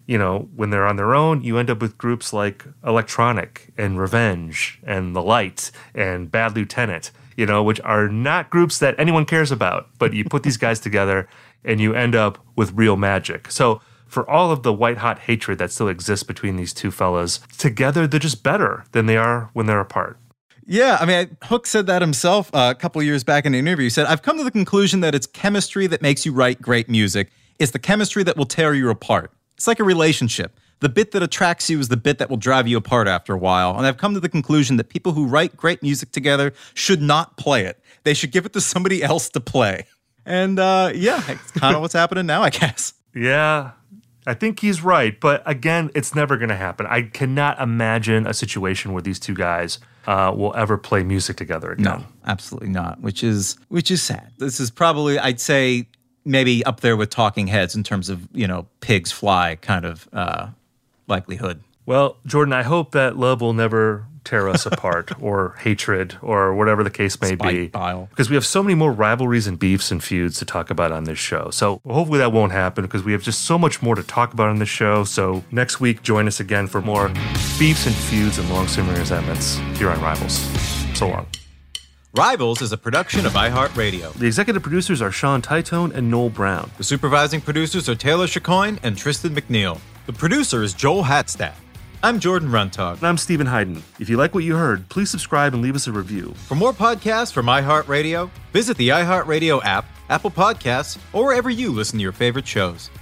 when they're on their own, you end up with groups like Electronic and Revenge and The Light and Bad Lieutenant, which are not groups that anyone cares about. But you put these guys together and you end up with real magic. So for all of the white-hot hatred that still exists between these two fellas, together they're just better than they are when they're apart. Yeah, I mean, Hook said that himself a couple of years back in an interview. He said, I've come to the conclusion that it's chemistry that makes you write great music. It's the chemistry that will tear you apart. It's like a relationship. The bit that attracts you is the bit that will drive you apart after a while. And I've come to the conclusion that people who write great music together should not play it. They should give it to somebody else to play. And yeah, it's kind of what's happening now, I guess. Yeah, I think he's right. But again, it's never going to happen. I cannot imagine a situation where these two guys will ever play music together again. No, absolutely not, which is sad. This is probably, I'd say, maybe up there with Talking Heads in terms of, pigs fly kind of likelihood. Well, Jordan, I hope that love will never tear us apart or hatred or whatever the case may be. Bile. Because we have so many more rivalries and beefs and feuds to talk about on this show. So hopefully that won't happen because we have just so much more to talk about on this show. So next week, join us again for more beefs and feuds and long-simmering resentments here on Rivals. So long. Rivals is a production of iHeartRadio. The executive producers are Sean Titone and Noel Brown. The supervising producers are Taylor Chicoine and Tristan McNeil. The producer is Joel Hatstadt. I'm Jordan Runtagh. And I'm Stephen Hayden. If you like what you heard, please subscribe and leave us a review. For more podcasts from iHeartRadio, visit the iHeartRadio app, Apple Podcasts, or wherever you listen to your favorite shows.